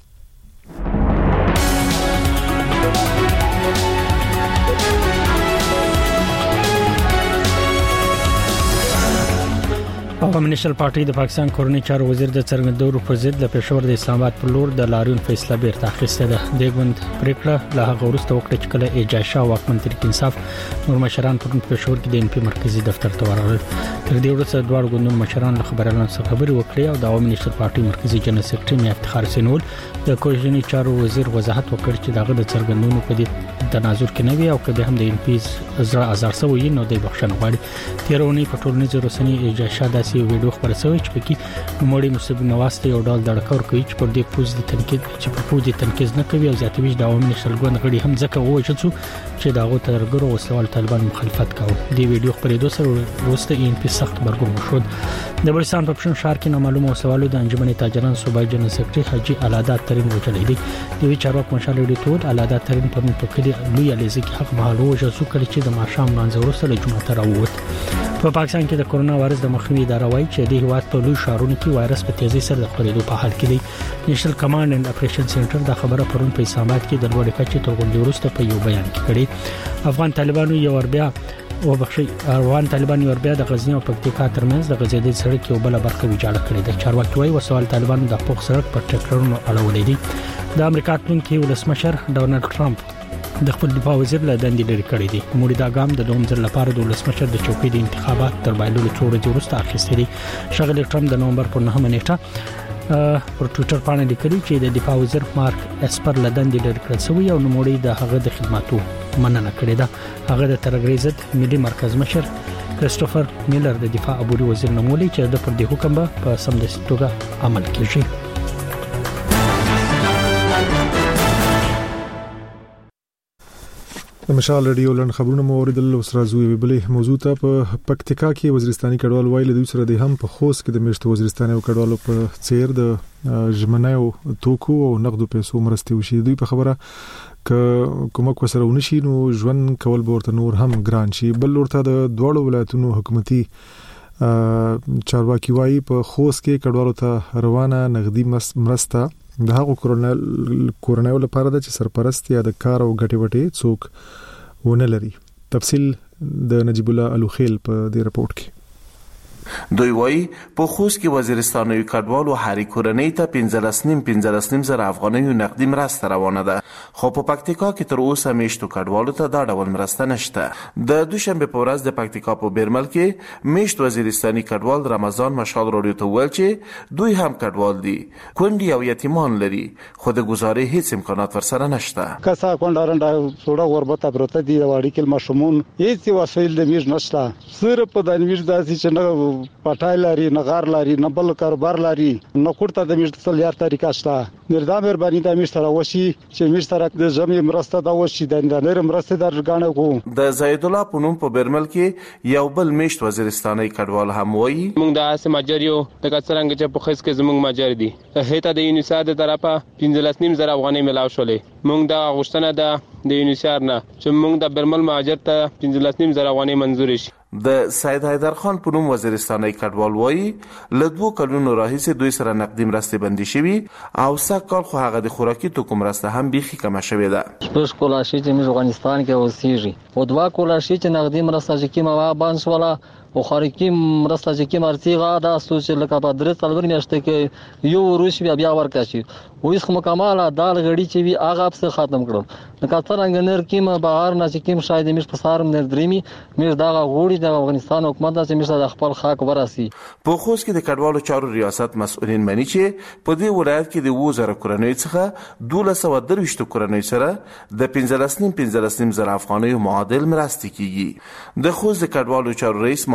عوامي نېشنل پارټي د پاکستان کورنۍ چارو وزیر د څرګندولو پر ضد د پېښور د اسلام آباد پر لور د لاریون فیصله بیرته اخیسته ده. د غوند پریکړه له هغه وروسته وکړه چې کله اعجاز شاه واکمن تحریک انصاف نور مشران په پېښور کې د ان پی مرکزی دفتر ته ورغلل. تر دې وروسته دوه غوندونو مشران له خبرانو څخه خبري وکړې او د عوامي نېشنل پارټي مرکزی جنرال سکرټري میا افتخار سینول د کورنۍ چارو وزیر وضاحت وکړ چې دغه د څرګندونو په دې تناظر کې نه وي او کله هم د ان پی زړه ازار سوی نو د بخښنه غواړي. تیرونی په ټولنیزو رسنیو اعجاز شاه داسې ویډیو خبره شوی چې پکې نوموړي مصطفی نواز ته یو ډول دړکور کوي چې پر دې پوز د تنقید چې په پوز د تنقید نه کوي او ځاتوي د عوامي نېشنل ګوند غړي هم ځکه ووجل شو چې داغه ترګرو وسوال طالبان مخالفت کاوه. د ویډیو خبرېدو سره وروسته ان پی سخت برګون شو. د بلوچستان په پښتون شهر کې نامعلومه وسوالو د انجمن تاجران صوبایي جنرال سکرټري حاجی علادات ترين وجلې دي. د وی چارواک مشال ویډیو ټول علادات ترين په په کلی لوی الیزه کې حق مهالو وجل شو کله چې د ماشام منځ وروسته له جمعه ته راووت. په پاکستان کې د کورونا وایرس د مخنیوي اداره وايي چې د هیواد په لوی شهرونو کې وایرس په تیزی سره د خپرېدو په حال کې دی. نېشنل کمانډ اند اپریشن سنټر دا خبره پرون په اسلام آباد کې د لوړ کچې توغندي وروسته په یو بیان کې کړې. افغان طالبانو یو وربیا او بخشي افغان طالبان یو وربیا د غزنی او پکتیکا ترمنځ د غزیدې سړک یو بل برخه ویجاړه کړې ده. چارواکي وايي وسوال طالبانو د پوخ سړک پر ټریکټرونو اړولې دي. د امریکا تلونکي ولسمشر ډونالد ټرمپ د خپل دفاع وزیر له دندې لري کړی دی. موري دا ګام د دوم ځل لپاره د ولسمشر د چوکۍ د انتخابات تر بایللو څو ورځې وروسته اخیستی دی. شغل ټرمپ د نومبر پر نهمه نیټه پر ټوئیټر باندې لیکلي چې د دفاع وزیر مارک اسپر له دندې لري کړل شوی او نوموړي د هغه د خدماتو مننه کړې ده. هغه د ترګریزت ملي مرکز مشر کریسټوفر میلر د دفاع عبوري وزیر نومولي چې د پر دې حکم په سمدستي توګه عمل کیږي. د مشال ریډیو لن خبرونه مو اوریدل. اوس راځو یو بلې موضوع ته. په پکتیکا کې وزیرستاني کډوال وایي له دوی سره د هم په خوست کې د میشت وزیرستاني کډوالو په څیر د ژمنیو توکو او نقدو پیسو مرستې وشي. دوی په خبره ک کومک وسره ونشي نو ژوند کول به ورته نور هم ګران شي. بل ورته د دوړو ولایتونو حکومتي چارواکي وایي په خوست کې کډوالو ته روانه نقدي مرسته د هغو کورنیو لپاره د چې سرپرست یا د کار او ګټې وټې څوک ونه لري. تفصیل د نجیب الله الوخیل په دې رپورت کې. دوی وایي په خوست کې وزیرستاني کډوالو هرې کورنۍ ته پنځلس نیم پنځلس نیم زره افغانۍ نقدي مرسته روانه ده، خو په پکتیکا کې تر اوسه میشتو کډوالو ته دا ډول مرسته نشته. د دوشنبه په ورځ د پکتیکا په بیرمل کې میشت وزیرستاني کډوال رمضان مشال راډیو ته ویل چې دوی هم کډوال دي، کونډې او یتیمان لري، خو د گزارې هیڅ امکانات ورسره نشته. کسا کونډارنده سوډا غربته پروت دي واړی کې مشمون هیڅ وسایل د میز نشته، صرف په د میز داسې چې نه پټای لري نه غار لري نه بل کاروبار لري نه کوړه د میز تل یار طریقه شته. نردا مهرباني د میز سره وشي چې میز سره د جمع مرسته دا وشي د نړۍ مرسته درګانه کو. د زید الله پونم په برمل کې یو بل میشت وزیرستاني کډوال هم وایي موږ د اسه ماجریو د کڅرنګ چې په خس کې زموږ ماجر دي هیته د یونیساد طرفه پنځلس نیم زره افغانۍ ملاو شولې. موږ د غوښتنه ده د یونیسار نه چې موږ د برمل ماجر ته پنځلس نیم زره افغانۍ منزور شي. د سید حیدر خان په نوم وزیرستاني کډوال وایي له دوه کلونو راهیسې دوی سره نقدي مرستې بندي شوي او سږ کال خو هغه د خوراکي توکو مرسته هم بیخي کمه شوې ده. شپږ کولاشي چې موږ افغانستان کې اوسېږي او دوه کولاشي چې نقدي مرسته چې کیمه باندې ولا او خارجي مرسته چې کیمه ارتیغه دا سوچ لکه په درې څلور میاشتې کې یو روش بیا بیا ورکاشي وېس مکمله دال غړي چې وی هغه په ختم کړم. د کاترنګ نر کیمه بهار نه چې کیم شاید مش په سارم نر درېمي مې دا غوړي د افغانستان حکومت چې مش د خپل خاک وراسي. په خوست کې د کډوالو چارو ریاست مسؤلین مني چې په دې ولایت کې د وزاره کورنۍ څخه دوه سوه درویشت کورنۍ سره د پنځلس نیم پنځلس نیم زره افغانۍ معادل مرستې کیږي. د خوست د کډوالو چارو رئیس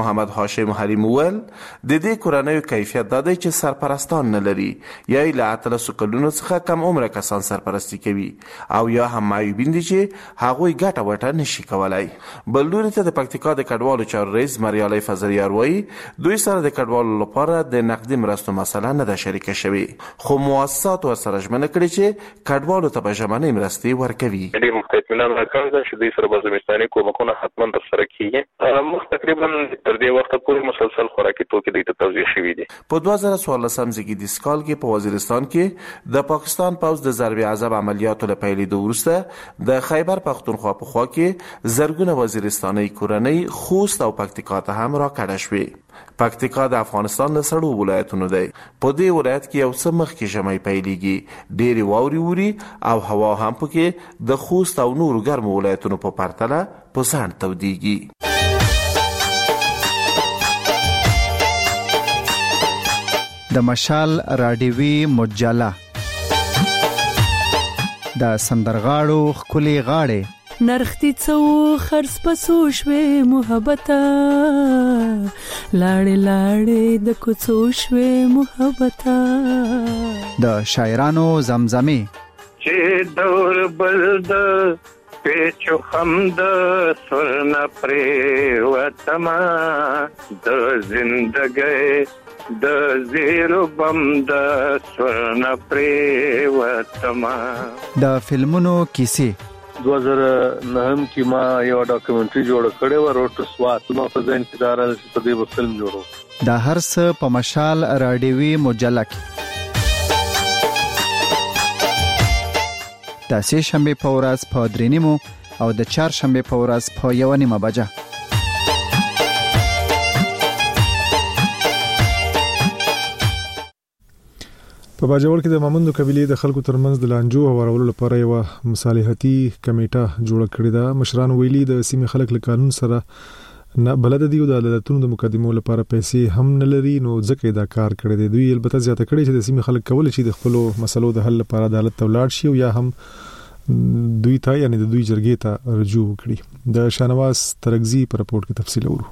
محمد هاشم حریم وویل د دې کورنیو کیفیت دا دی چې سرپرستان نه لري یا یې له اتلسو کلونو څخه کم عمره کسان سرپرستي کوي او یا هم معیوبین دي چې هغوی ګټه وټه نشي کولای. بل لوري ته د پکتیکا د کډوالو چارو رئیس مریالۍ فضلیار وایي دوی سره د کډوالو لپاره د نقدي مرستو مسله نه ده شریکه شوې، خو مؤسسات ورسره ژمنه کړې چې کډوالو ته به ژمنۍ مرستې ورکوي. ډېر مستطمینان راکړل ده چې دوی سره به زمستاني کومکونه حتما ترسره کیږي. موږ تقریبا تر دې وخته پورې مسلسل خوراکي توکي دوی ته توزیع شوي دي. په دوه زره څوارلسم زېږدیز کال کې په وزیرستان کې د پاکستان پوځ د ضرب عذاب عملیاتو له پیلېدو وروسته د خیبر پختونخوا په خوا کې زرګونه وزیرستاني کورنۍ خوست او پکتیکا ته هم راکړه شوې. پکتیکا د افغانستان له سړو ولایتونو دی. په دې ولایت کې یو څه مخکې ژمی پیلېږي، ډېرې واورې اوري او هوا هم پکې د خوست او نورو ګرمو ولایتونو په پرتله په ځان تودېږي. د مشال راډیوي مجله د سندرغاړو خولي غاړې نرختی څو خرڅ پسو شوي محبته لاړې لاړې د کوڅو شوي محبته د شاعرانو زمزمه چې دور بل د پیچو خمد سرنا پرې وتما د زندګۍ د زیرو بم د سرنا پرې وتما. د فلمونو کیسې دو هزار نهم کې ما یو ډاکومنټري جوړ کړی و روټ سوات نو په ځین کې دارا چې په دې فلم جوړو. د هر څه په مشال راډیوي مجله کې د سه شنبه په ورځ په درې نیمو او د چهار شنبه په ورځ په یو نیمه بجه. په باجوړ کې د ماموندو قبيله د خلکو ترمنځ د لانجو هوارولو لپاره یو مصالحتي کمیټه جوړ کړې ده. مشران ویلي د سیمې خلک له قانون سره نه بلد دي او د عدالتونو د مقدمو لپاره پیسې هم نه لري، نو ځکه دا کار کړی دی. دوی البته زیاته کړی چې د سیمې خلک کول شي د خپل مسلو د حل لپاره عدالت ته ولاړ شي او یا هم دوی ته یعنی د دوی جرګې ته رجوع وکړي. د شانواز ترغزي پر راپورټ کې تفصیل اورو.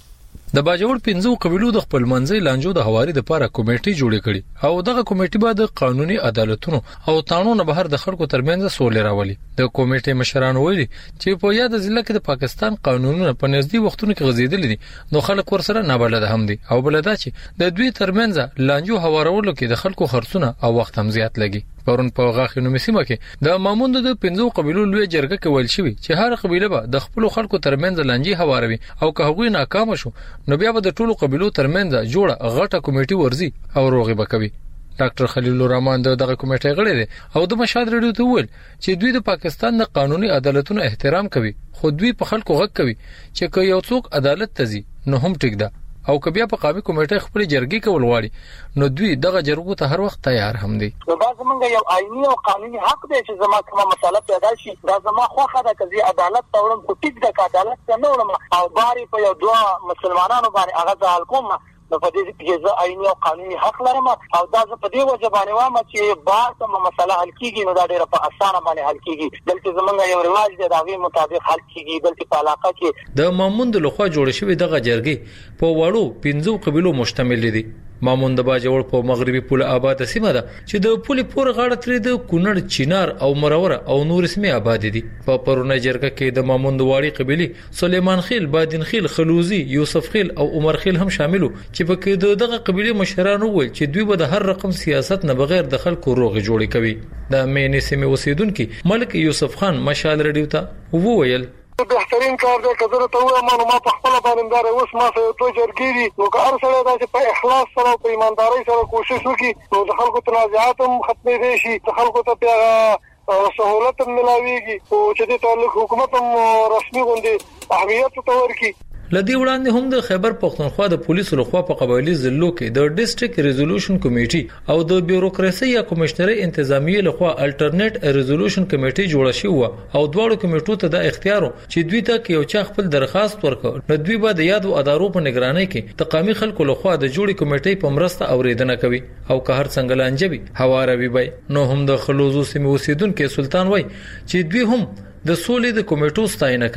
د باجوړ پنځو قبيلو د خپل منځي لانجو د حواري د لپاره کمیټه جوړه کړي او دغه کمیټه به د قانوني عدالتونو او قانون بهر د خلکو ترمنځ سولې راولي. د کمیټې مشران ویلي چې په یاد ضلع کې د پاکستان قانونونه په نږدې وختونو کې غزیدل دي، نو خلک ورسره نه بلد هم دي او بلدا چې د دوی ترمنځ لانجو حوارولو کې د خلکو خرڅونه او وخت هم زیات لګي. پرون په غاخینو مسیمه کې د ماموند د پنځو قبيلو لوی جرګه کې ویل شوی چې هر قبيله به د خپل خلکو ترمنځ لانجي هواروي او که هغوی ناکام شو نو بیا به د ټولو قبيلو ترمنځ جوړه غټه کمیټه ورزي او روغي بکوي. ډاکټر خلیل الرحمن دغه کمیټه غړی دی او د مشاد رډیو ته ویل چې دوی د پاکستان د قانوني عدالتونو احترام کوي، خو دوی په خلکو غږ کوي چې که یو څوک عدالت ته ځي نو هم ټیک ده او که بیا په قومي کمیټه خپل جرګې کول غواړي نو دوی دغه جرګو ته هر وخت تیار هم دي. نو دا زمونږ یو آئینی او قانوني حق دی چې زما کومه مسله پیدا شي دا زما خوښه ده چې عدالت ته ورم خو ټیک ده، عدالت ته نه ورم او باري په یو دوه مسلمانانو باندې هغه ځال کوم نو په دې کې زه آئینی او قانوني حق لرم او دا زه په دې وجه باندې وایم چې بار ته مسله حل کیږي نو دا ډیره په اسانه باندې حل کیږي، بلکې زمونږ یو رواج دی دا غي مطابق حل کیږي، بلکې په علاقه کې د ماموند لخوا جوړ شوی دغه جرګې په وړو پنځو قبيلو مشتمل دي. ماموند باجوړ په مغربي پوله آباد سیمه ده چې د پولې پور غاړه ترې د کونړ چینار او مروره او نور سیمه آباد دي. په پرونه جرګه کې د ماموند واړي قبيله سليمان خيل، بادن خيل، خلوزي، يوسف خيل او عمر خيل هم شاملو چې په کې دغه قبيله مشران وویل چې دوی به د هر رقم سیاست نه بغیر د خلکو روغ جوړي کوي. د مینې سیمه اوسیدونکو ملک یوسف خان مشال رډیو ته وویل بهترین کار دی که زه ته وایم نو ما په خپل باندې دا اوس ما ته دوه جرګې دي نو که هر سړی دا چې په اخلاص سره او په ایماندارۍ سره کوشش وکړي نو د خلکو تنازعات هم ختمېدی شي، د خلکو ته بیا سهولت هم ملاویږي او چې دې ته حکومت هم رسمي غوندې اهمیت ته ورکړي. لدی وړاندې هم د خیبر پختونخوا د پولیسو لخوا په قبایلی ضلعو کې د ډیسټریکټ ریزولوشن کمیټي او د بیوروکراسي یا کمشنري انتظامیه لخوا الټرنیټ ریزولوشن کمیټي جوړه شوی او دواړو کمیټو ته د اختیارو چې دوی ته یو چا خپل درخواست ورکړ نو دوی به د یادو ادارو په نگرانۍ کې د قومي خلکو لخوا د جوړې کمیټې په مرسته اوریدنه کوي او که هر څنګه لانجوي هواروي وي. نو هم د خلوزو سیمه اوسیدونکو سلطان وای چې دوی هم د سولې د کمیټو ستاینه کوي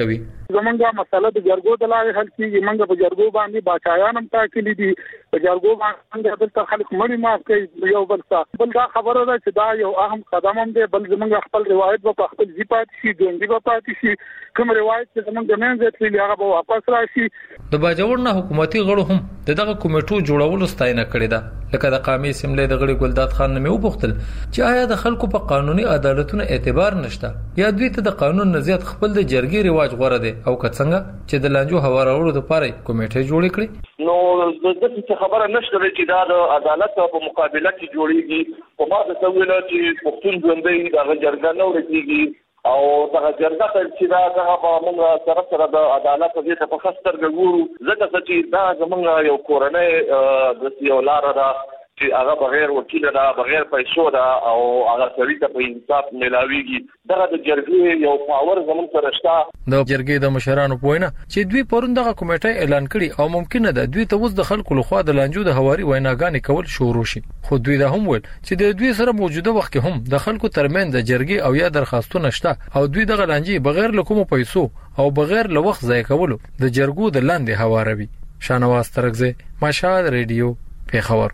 زمونږه مسله د جرګو د لارې حل کیږي. موږ په جرګو باندې باچایان هم ټاکلي دي، په جرګو باندې دلته خلک مړي معاف کوي یو بل څه. بل دا خبره ده چې دا یو اهم قدم هم دی. بل زمونږ خپل روایت په خپل ځی پاتې شي، ژوندي به پاتې شي. کوم روایت چې زمونږ د منځ تللی هغه به واپس راشي. د باجوړ نه حکومتي غړو هم دغه کمیټو جوړولو ستاینه کړې ده. لکه د قومي اسمبلی د غړي ګلداد خان نه مې وپوښتل چې آیا د خلکو په قانوني عدالتونو اعتبار نشته یا دوی ته د قانون نزيات خپل د جرګې رواج غوړه دي او کڅنګه چې د لانجو هوارولو لپاره کمیټه جوړ کړي. نو د دې خبره نشته چې دا د عدالت په مقابله کې جوړیږي. په ما د سویل چې پښتون ژوندۍ د جرګه نه ورکیږي او دا جرګه چې دا هغه موږ سره سره د عدالت په دې په خستر ګورو. ځکه چې دا زمونږ یو کورنۍ د یو لار ده چې هغه بغیر وکیل نه بغیر پیسو ده او هغه سړي ته په انصاف ملاويږي. دا د جرګې یو پاور زمون سره شته. د جرګې د مشرانو پوینه چې دوی پرون دغه کمیټه اعلان کړي او ممکن ده دوی ته اوس د خلکو لخوا د لانجو د هواري ویناګانې کول شروع شي. خو دوی دا هم ول چې د دوی سره موجوده وخت کې هم د خلکو ترمن د جرګې او یا درخواستونه شته او دوی دغه لانجې بغیر له کومو پیسو او بغیر له وخت ضایع کولو د جرګو د لاندې هواروي. شانواز ترغزه، مشهد ریډیو، پیښور.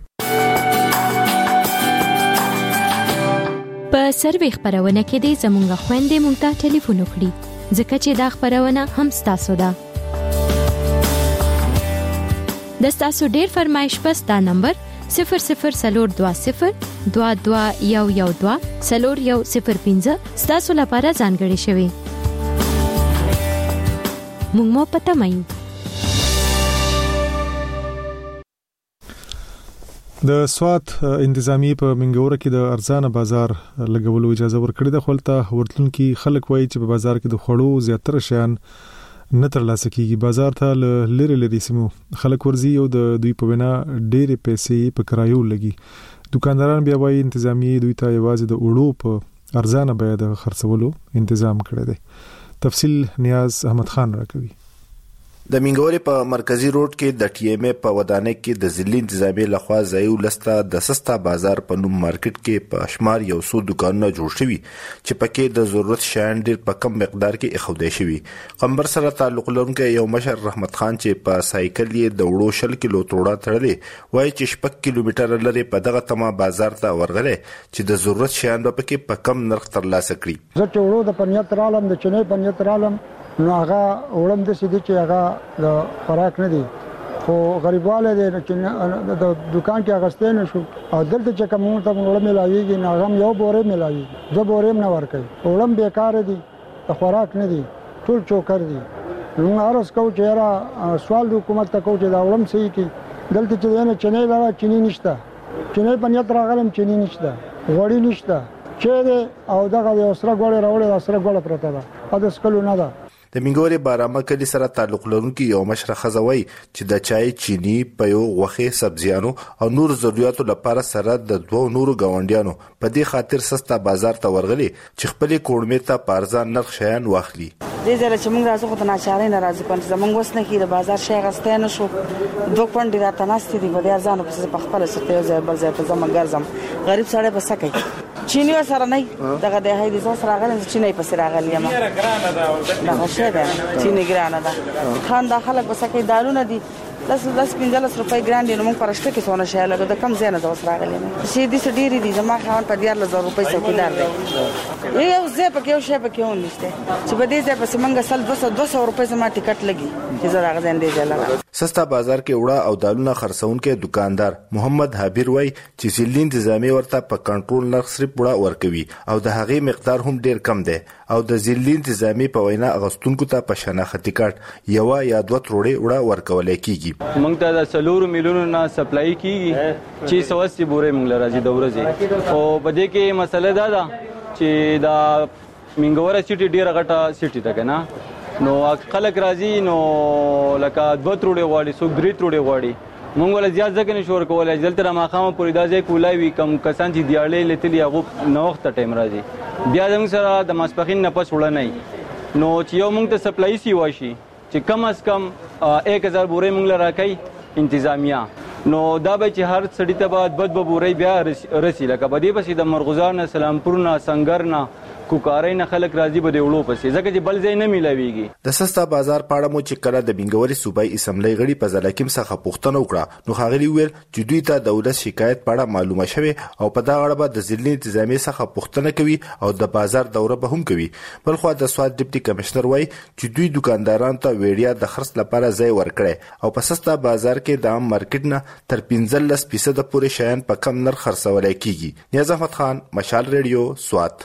په سروي خبرونه کې د زمونږ خويندې مونږ ته ټلیفون وکړي ځکه چې دا خبرونه هم ستاسو ده. د ستاسو ډیر فرمایش پس دا نمبر صفر صفر صفر دو صفر دو دو یو یو دو صفر یو صفر پنځه ستاسو لپاره ځانګړي شوی. مونږ مو پته مایو. د سوات انتظامی په منګوره کې د ارزانه بازار لګولو اجازه ورکړې ده. خپلته ورتلونکي خلک وایي چې په بازار کې د خړو زیاتره شیان نه ترلاسه کیږي. بازار ته لری لری سیمو خلک ورزي او د دوی په وینا ډېرې پیسې په کرایو لګي. دکانداران بیا وایي انتظامی دوی ته یوازې د وړو په ارزانه بیه د خرڅولو تنظیم کړی دی. تفصیل نیاز احمد خان راکوي. د منګوري په مرکزی روډ کې د ټي ایم ای په ودانۍ کې د ځلې انتظامی لخوا ځایو لسته د سستا بازار په نوم مارکیټ کې په شمار یو څو دکانونه جوړ شوي چې پکې د ضرورت شیان ډېر په کم مقدار کې اخودې شوي. قمبر سره تعلق لرونکي یو مشر رحمت خان چې په سایکل یې د وړو شل کیلو توړه تړلې وایي چې شپږ کیلومتره لري په دغه تمه بازار ته ورغلی چې د ضرورت شیان به پکې په کم نرخ ترلاسه کړي. زه چې وړو د پنیت رالم د چنې پنیت رالم نو هغه وړم د سیدی چې هغه د خوراک نه دی خو غریبواله دی چې د دکان کې اغستې نه شو او دلته چې کوم ته وړم ملاویږي نه هم یو بوره ملاویږي دو بوره نه ورکوي. وړم بیکار دی د خوراک نه دی ټول چوکر دی. نو ارس کو چې را سوال حکومت ته کو چې دا وړم صحیح کی دلته چې نه چنې لاره چینی نشته چنې پنیت راغلم چینی نشته غوړی نشته چې او دغه یو سره غوړی راوړی سره غوړه پرته ده اده سکلو نه ده. د منګوري بارامه کلی سره تعلق لرونکي یو مشر خزوي چې د چای چینی په یو غوخه سبزیانو او نور ضرورتو لپاره سره د دوه نورو گاونډیانو په دې خاطر سستا بازار ته ورغلي چې خپل کوړمې ته پارزان نرخ شیان واخلي. دې ځل چې موږ راځو خو د ناچارۍ ناراضي پنځ زمونږ وسنه کې د بازار شي غستې نه شو دوه پوند راته ناستې دي په دې ځانو په خپل سره یو ځای بل ځای ته زما ګرځم غریب سړی بس کوي چینی سره نه دغه د هاي د سره غل چینی په سره غل یم دا شه ده چینی ګرانه ده خان داخله بس کوي دالونه دي لس لس پنځلس روپۍ ګران دي نو موږ پرشته کې څونه شي لګو د کم زینه د وسره غل یم شي دي ډیری دي زما خان په ډیر لزر روپۍ څوکیدار دی یو زه په کې یو شی په کې ون نشته چې په دې ځای په سیمنګ سل دوه سوه روپۍ زما ټیکټ لګي چې زه راغ زنده ځای لګا. سستا بازار کې وړه او دالونه خرڅونکو دکاندار محمد حبیر وای چې ځلې انتظامی ورته په کنټرول نرخ صرف وړه ورکوي او د هغې مقدار هم ډیر کم دی او د ځلې انتظامی په وینا اغستونکو ته په شناختی کارت یو یا دوه تروړې وړه ورکول کیږي. موږ ته د سلور میلیونو نه سپلای کیږي چې سو اسی بورې موږ لراځي د ورځې او په دې کې مسله دا ده چې دا منګوره سټي ډیره غټه سټي ده کنه نو خلک راځي نو لکه دوه تروړې غواړي څوک درې تروړې غواړي مونږ ولا زیات ځکه نشو ورکولای دلته را ماخامه پوری دا ځای کولای وي کم کسان چې دیاړې لتلی هغه نو وخت ټایم راځي بیا زموږ سره د ماسپخین نه پس وړه نه نو چې یو مونږ ته سپلای سی واشي چې کم از کم एक हज़ार بورې مونږ لرا کوي انتظامیه نو دا به چې هر سړی ته بعد بد بورې بیا رسی لکه بدی پسې د مرغزار نه سلامپور نه سنگر نه کوکارای نه خلک راځي به د وړو پسې ځکه چې بل ځای نه ملويږي. د سستا بازار پاړه مو چې کله د بنګوري صوبایي اسمبلی غړي په ځلکیم څخه پوښتنه وکړه نو ښاغلي ویل چې دوی ته د ولس شکایت پاړه معلومه شوه او په دا اړه به د ضلعي انتظامی څخه پوښتنه کوي او د بازار دوره به هم کوي. بلخو د سواد ډیپټي کمشنر وایي چې دوی دکاندارانو ته ویډیا د خرڅ لپاره ځای ورکړي او په سستا بازار کې د عام مارکیټ نه تر پنځلس فیصد پورې شیان په کم نرخ خرڅول کیږي. نیاز احمد خان، مشال ریډیو، سوات.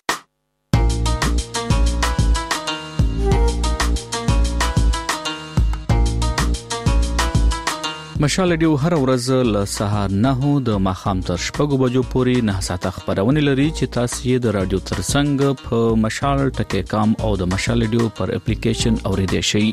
مشال ریډیو هر ورځ له سهار نه د ماخام تر شپږو بجو پورې نه ساعته خبرونه لري چې تاسو یې د رادیو ترڅنګ په مشال ټکی کام او د مشال ریډیو پر اپلیکیشن اوریدئ شئ.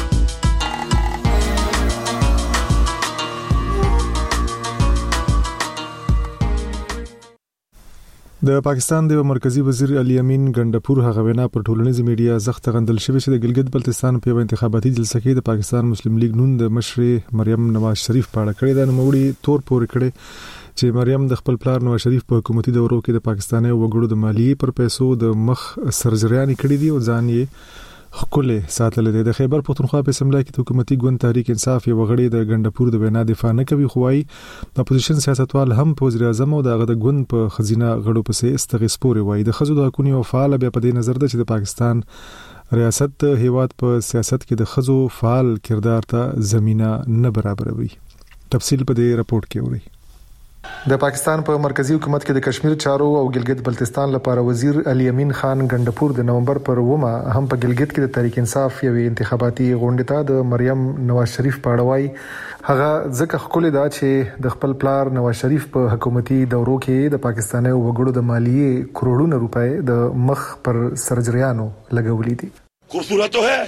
د پاکستان د مرکزی وزیر علي امین ګندپور هغه وینا پر ټولنیز میډیا زخت غندل شوی چې د ګلګت بلتستان په انتخاباتي جلسه کې د پاکستان مسلم لیگ نون د مشر مریم نواز شریف په اړه کړی دا نوموړي تور پورې کړی چې مریم د خپل پلار نواز شریف په حکومتي دورو کې د پاکستاني وګړو د مالیې پر پیسو د مخ سرجریان کړی دی او ځان یې خپل ساتل دي. د خیبر پختونخوا په اسمبلی کې حکومتي ګوند تحریک انصاف یو غړي د ګندپور د وینا دفاع نه کوي خو وايي د اپوزیشن سیاستوال هم په وزیر اعظم او د ګوند په خزینه غړو پسې استغیثپوري وایي د خزو د حکومت او فعال بیا په دې نظر ده چې د پاکستان ریاست هیواد په سیاست کې د خزو فعال کردار ته زمينه نه برابروي. تفصیل په دې راپورټ کې وړي. د پاکستان په مرکزی حکومت کې د کشمیر چارو او ګلګت بلتستان لپاره وزیر علي امین خان ګندپور د نومبر پر ومه هم په ګلګت کې د تحریک انصاف یو انتخاباتي غونډه ته د مریم نواز شریف په اړه وایي هغه ځکه خپل دا چې د خپل پلار نواز شریف په حکومتي دورو کې د پاکستاني وګړو د مالیې کروڑونو روپے د مخ پر سرجریانو لګولې دي. خوبصورت تو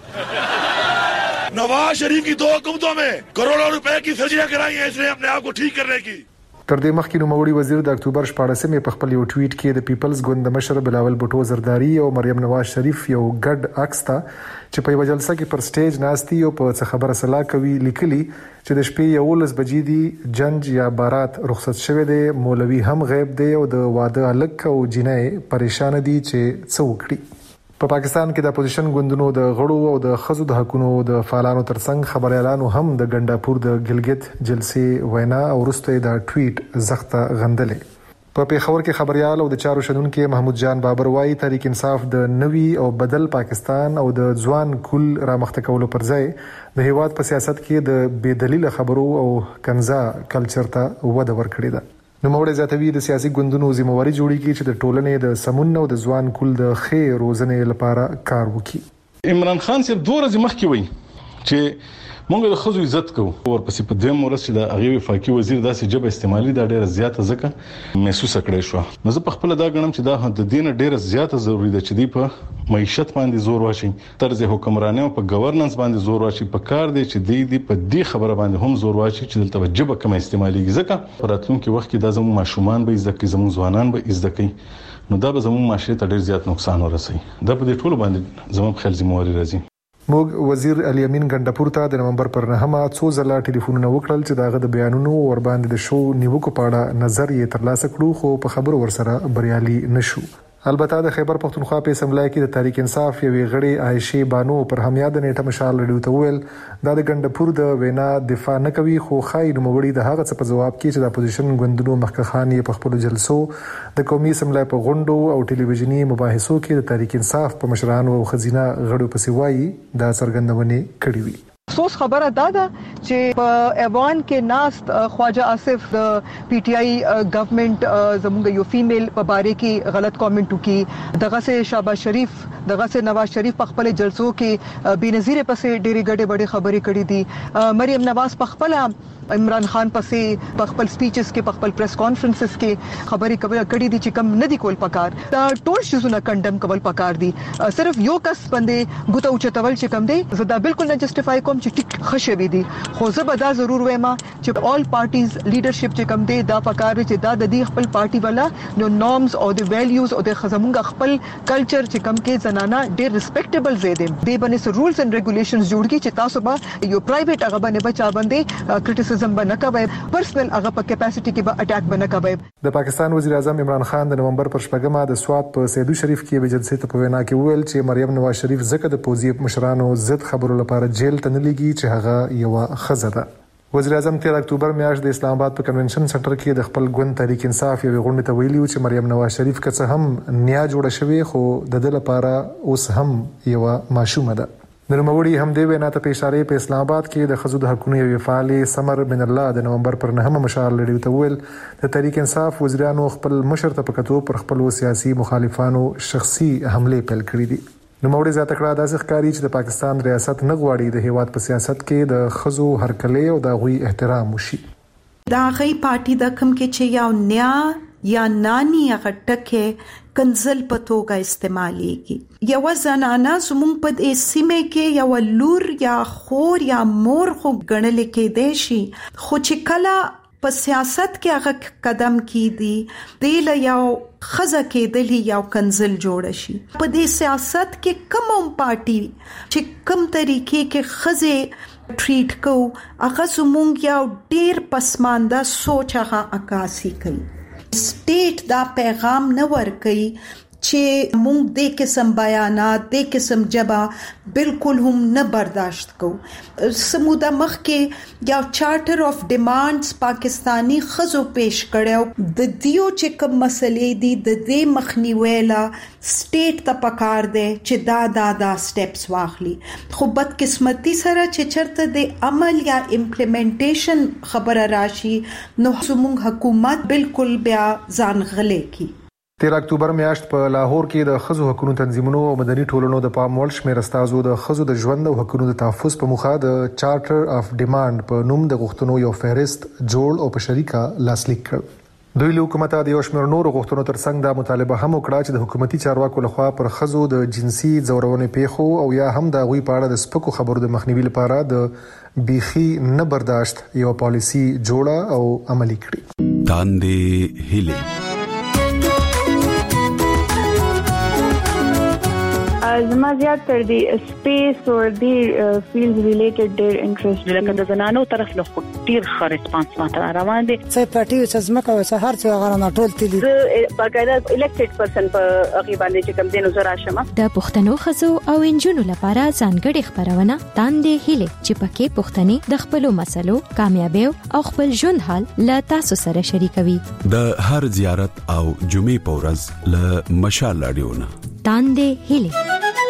ہے نواز شریف کی دو حکومتوں میں کروڑوں روپے کی سرجریاں کرائی ہیں اس نے اپنے آپ کو ٹھیک کرنے کی. تر دې مخکې نوموړي وزیر د اکتوبر شپاړسمې په خپل یو ټویټ کې د پیپلز ګوند د مشر بلاول بوټو زرداری او مریم نواز شریف یو ګډ عکس ته چې په یو جلسه کې پر سټیج ناشتي او په څه خبره سلا کوي لیکلي چې د شپې یولس بجې دی جنج یا بارات رخصت شوه دی مولوی هم غیب دی او د واده الک او جنې پریشان دي چې څه وکړي. په پا پاکستان کې د اپوزیشن ګوندونو د غړو او د خزو د حقونو د فعالانو ترڅنګ خبريالانو هم د ګندپور د ګلګت جلسې وینا او وروسته د ټویټ زخته غندلې. په پیښور کې خبريال او د چارو شنونکو محمود جان بابر وايي تحریک انصاف د نوي او بدل پاکستان او د ځوان کل رامخته کولو پر ځای د هیواد په سیاست کې د بې دلیل خبرو او کنزا کلچر ته وده ورکړې ده. نو موږ زیاتوي د سیاسي ګوندونو ذمہواری جوړیږي چې د ټولنې د سمون او د ځوان کول د خیر روزنې لپاره کار وکړي. عمران خان صاحب دوه ورځې مخکې وایي چې موږ د خزو عزت کوو ورپسې په دویم ورځ چې د هغه وفاقي وزیر داسې جبه استعمالي دا ډیره زیاته ځکه محسوس کړی شو. نو زه په خپل دا غنم چې دا د دین ډیره زیاته ضروری ده چې دی په معیشت باندې زور واچي طرز حکمراني او په گورننس باندې زور واچي په کار دی چې دی دی په دې خبره باندې هم زور واچي چې دلته جبه کم استعمالي ځکه راتلونکي وخت کې دا زموږ ماشومان به عزت کوي زموږ ځوانان به عزت کوي نو دا به زموږ معاشره ته ډیر زیات نقصان ورسوي. دا په دې ټولو باندې زموږ خپل ذمہواری راځي. موږ وزیر علي امین ګندپور ته د نومبر پر نهمه څو ځله ټلیفونونه وکړل چې داغه د بیانونو ور باندې د شو نیوکو په اړه نظر یې ترلاسه کړو خو په خبرو ورسره بریالي نشو. البته د خیبر پختونخوا په اسمبلی کې د تحریک انصاف یو غړي عائشه بانو پر همیاد نیټه مشال ریډیو ته ویل دا د ګندپور د وینا دفاع نه کوي خو خای نوموړي د هغه څه په جواب کې چې د اپوزیشن ګوندونو مخکخان یې په خپل جلسو د قومي اسمبلی په غونډو او ټلویزیونی مباحثو کې د تحریک انصاف په مشرانو او خزینه غړو په سیوایي دا څرګندونه کړې وي. افسوس خبره دا ده چې په ایوان کې ناست خواجه آصف د پی ټی آی گورنمنت زموږ یو فیمیل په باره کې غلط کامنټ وکي دغه سه شهباز شریف دغه سه نواز شریف په خپل جلسو کې بنظیر پسې ډېری ګډه بډې خبرې کړې دي. مریم نواز په خپل عمران خان پسې په خپل سپیچز کې په خپل پریس کانفرنسز کې خبرې کړې دي چې کم نه دي کول پکار دا ټول شیزونه کنډم کول پکار دي. صرف یو کس باندې ګوتو چتول چې کم دی زه دا بالکل نه جسټیفای کوم چې ټیک خشوي دي خو زه به دا ضرور وایم چې آل پارټیز لیډرشپ چې کم دی دا پکار چې دا د دې خپل پارټي والا نو نورمز او د ویلیوز او د خزمونګ خپل کلچر چې کم کې زنانه ډېر ریسپیکټیبل زیاده دی باندې رولز اینڈ ریګولیشنز جوړ کی چې تاسو به یو پرایویټ هغه باندې بچا باندې کریټیسزم ټیرریزم به نه کوي، پرسنل هغه په کیپاسټي کې به اٹیک به نه کوي. د پاکستان وزیر اعظم عمران خان د نومبر پر شپږمه د سوات په سیدو شریف کې به جلسې ته په وینا کې وویل چې مریم نواز شریف ځکه د پوځي مشرانو ضد خبرو لپاره جیل ته نه لګي چې هغه یو ښځه ده. وزیر اعظم تیر اکتوبر میاشت د اسلام آباد په کنونشن سنټر کې د خپل ګوند تحریک انصاف یو غونډه ته ویلي چې مریم نواز شریف که څه هم نیا جوړه شوی خو د دې لپاره اوس هم یو ماشومه ده. نرموړي هم د وینا ته په اشاره په اسلام آباد کې د خزو د حقوقو یو فعال سمر بن الله د نومبر پر نهمه مشال لري ته ویل د تحریک انصاف وزیرانو خپل مشر ته پکتو پر خپل سیاسي مخالفانو شخصي حمله پیل کړې دي. نوموړي زیاته کړه د ځخکاری چې د پاکستان ریاست نه غواړي د هیواد په سیاست کې د خزو هرکلې او د غوي احترام وشي. دا غي پارټي د کم کې چې یو نیا یا نانی هغه ټکه کنزل په توګه استعمالېږي. یو زنانه زموږ په دې سیمه کې یو لور یا خور یا مور خو ګڼل کېدای شي، خو چې کله په سیاست کې هغه قدم کیدی دی له یو خزه کېدلی یو کنزل جوړ شي. په دې سیاست کې کوم پارټي چې کوم طریقې کې خزه ټریټ کو هغه زموږ یو ډیر پسمانده سوچ هغه عکاسي کوي. سټیټ دا پیغام نه ورکوي چې مونږ د قسم بیانات د قسم جبا بالکل هم نه برداشت کو. سموده مخ کې یو چارټر اف ډیمانډز پاکستانی خزو پیش کړو د دیو چې کوم مسلې دي د دې مخنیوي لا سټیټ ته پکار دی چې دا دا دا سټیپس واخلي. خو بد قسمتي سره چې چرته د عمل یا امپلیمنټیشن خبره راشي نو زموږ حکومت بالکل بیا ځان غلې کی. تیر اکتوبر میاشت په لاهور کې د خزو حقوقو تنظیمونو او مدني ټولنو د پام وړ شمېر استازو د خزو د ژوند او حقوقو د تحفظ په مخه د چارټر اف ډیماند په نوم د غوښتنو یو فهرست جوړ او په شریکه لاسلیک کړ. دوی له حکومت د یو شمېر نورو غوښتنو ترڅنګ دا مطالبه هم وکړه چې د حکومتي چارواکو لخوا پر خزو د جنسي ځورونې پیښو او یا هم د غوي په اړه د سپکو خبرو د مخنیوي لپاره د بیخي نه برداشت یو پالیسی جوړه او عملي کړي. تاندې هیله زما زیات تر دی سپیس او دی فیلډ ریلیټډ ډیر انټرست لکه د زنانو طرف له ډیر ښه ریسپانس ماته روان دي. څه پټي چې زمکه او سحر چې غره نه ټول تللی باقاعده الیکټډ پرسن په هغه باندې چې کوم دینو زرا شمه د پښتنو خزو او انجونو لپاره ځانګړي خبرونه تاندې هله چې پکې پښتني د خپل مسلو کامیابی او خپل ژوند حال له تاسو سره شریکوي. د هر زیارت او جمعې په ورځ له مشال رادیو نه تاندې هله.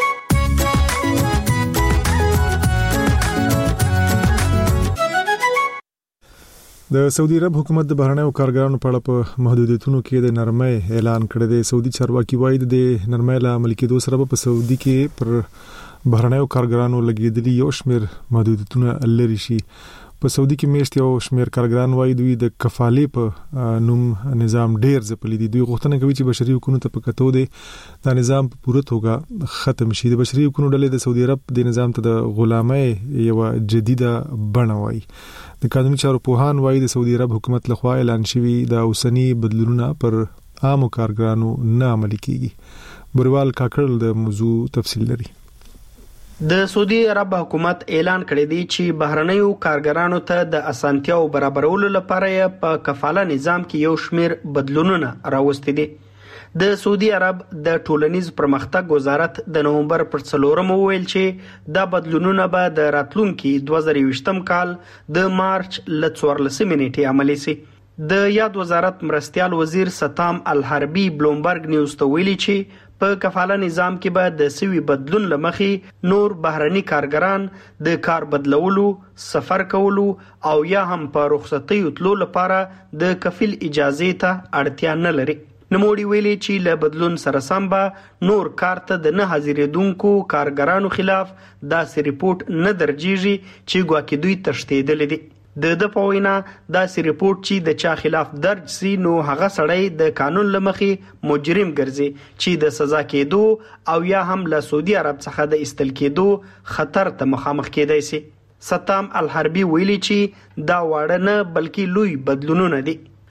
د سعودي عرب حکومت د بهرنیو کارګرانو په اړه په محدودیتونو کې د نرمۍ اعلان کړی دی. سعودي چارواکي وایي د نرمۍ له عملي کېدو سره په سعودي کې پر بهرنیو کارګرانو لګیدلي یو شمېر محدودیتونه لري شي. په سعودي کې میشت یو شمېر کارګران وایي دوی د کفالې په نوم نظام ډیر ځپلي دي. دوی غوښتنه کوي چې بشري حقوقو ته په کتو دي دا نظام په پوره توګه ختم شي. د بشري حقوقو ډلې د سعودي عرب د نظام ته د غلامۍ یو جديده بڼه وایي. د قانوني چارو پوهان وایي د سعودي عرب حکومت لخوا اعلان شوی د اوسنی بدلونونه پر عامو کارګرانو نه عملي کیږي. بروال کاکړل د موضوع تفصیل لري. د سعودي عرب حکومت اعلان کړی دی چې بهرنیو کارګرانو ته د اسانتیاو برابرولو لپاره په کفاله نظام کې یو شمېر بدلونونه راوستي دي. د سعودي عرب د ټولنیز پرمختګ وزارت د نومبر پر څلورم ویل چې دا بدلونونه به د راتلونکي دوه زره یوویشتم کال د مارچ ل څوارلسمې نیټې عملي شي. د یاد وزارت مرستيال وزیر ستام الحربي بلومبرګ نیوز ته ویلي چې په کفاله نظام کې به د سوي بدلون لمخې نور بهرني کارګران د کار بدلولو، سفر کولو او یا هم په رخصتۍ تللو لپاره د کفیل اجازه ته اړتیا نه لري. نموړي ویلي چې له بدلون سره سم به نور کار ته د نه حاضرېدونکو کارګرانو خلاف داسې ریپورت نه درجیږي چې ګواکې دوی تښتېدلي دي. د د په وینا داسې ریپورت چې د چا خلاف درج سي نو هغه سړی د قانون لمخې مجرم ګرځي چې د سزا کېدو او یا هم له سعودي عرب څخه د استل کېدو خطر ته مخامخ کېدای شي. ستام الحربي ویلي چې دا واړه نه بلکې لوی بدلونونه دي.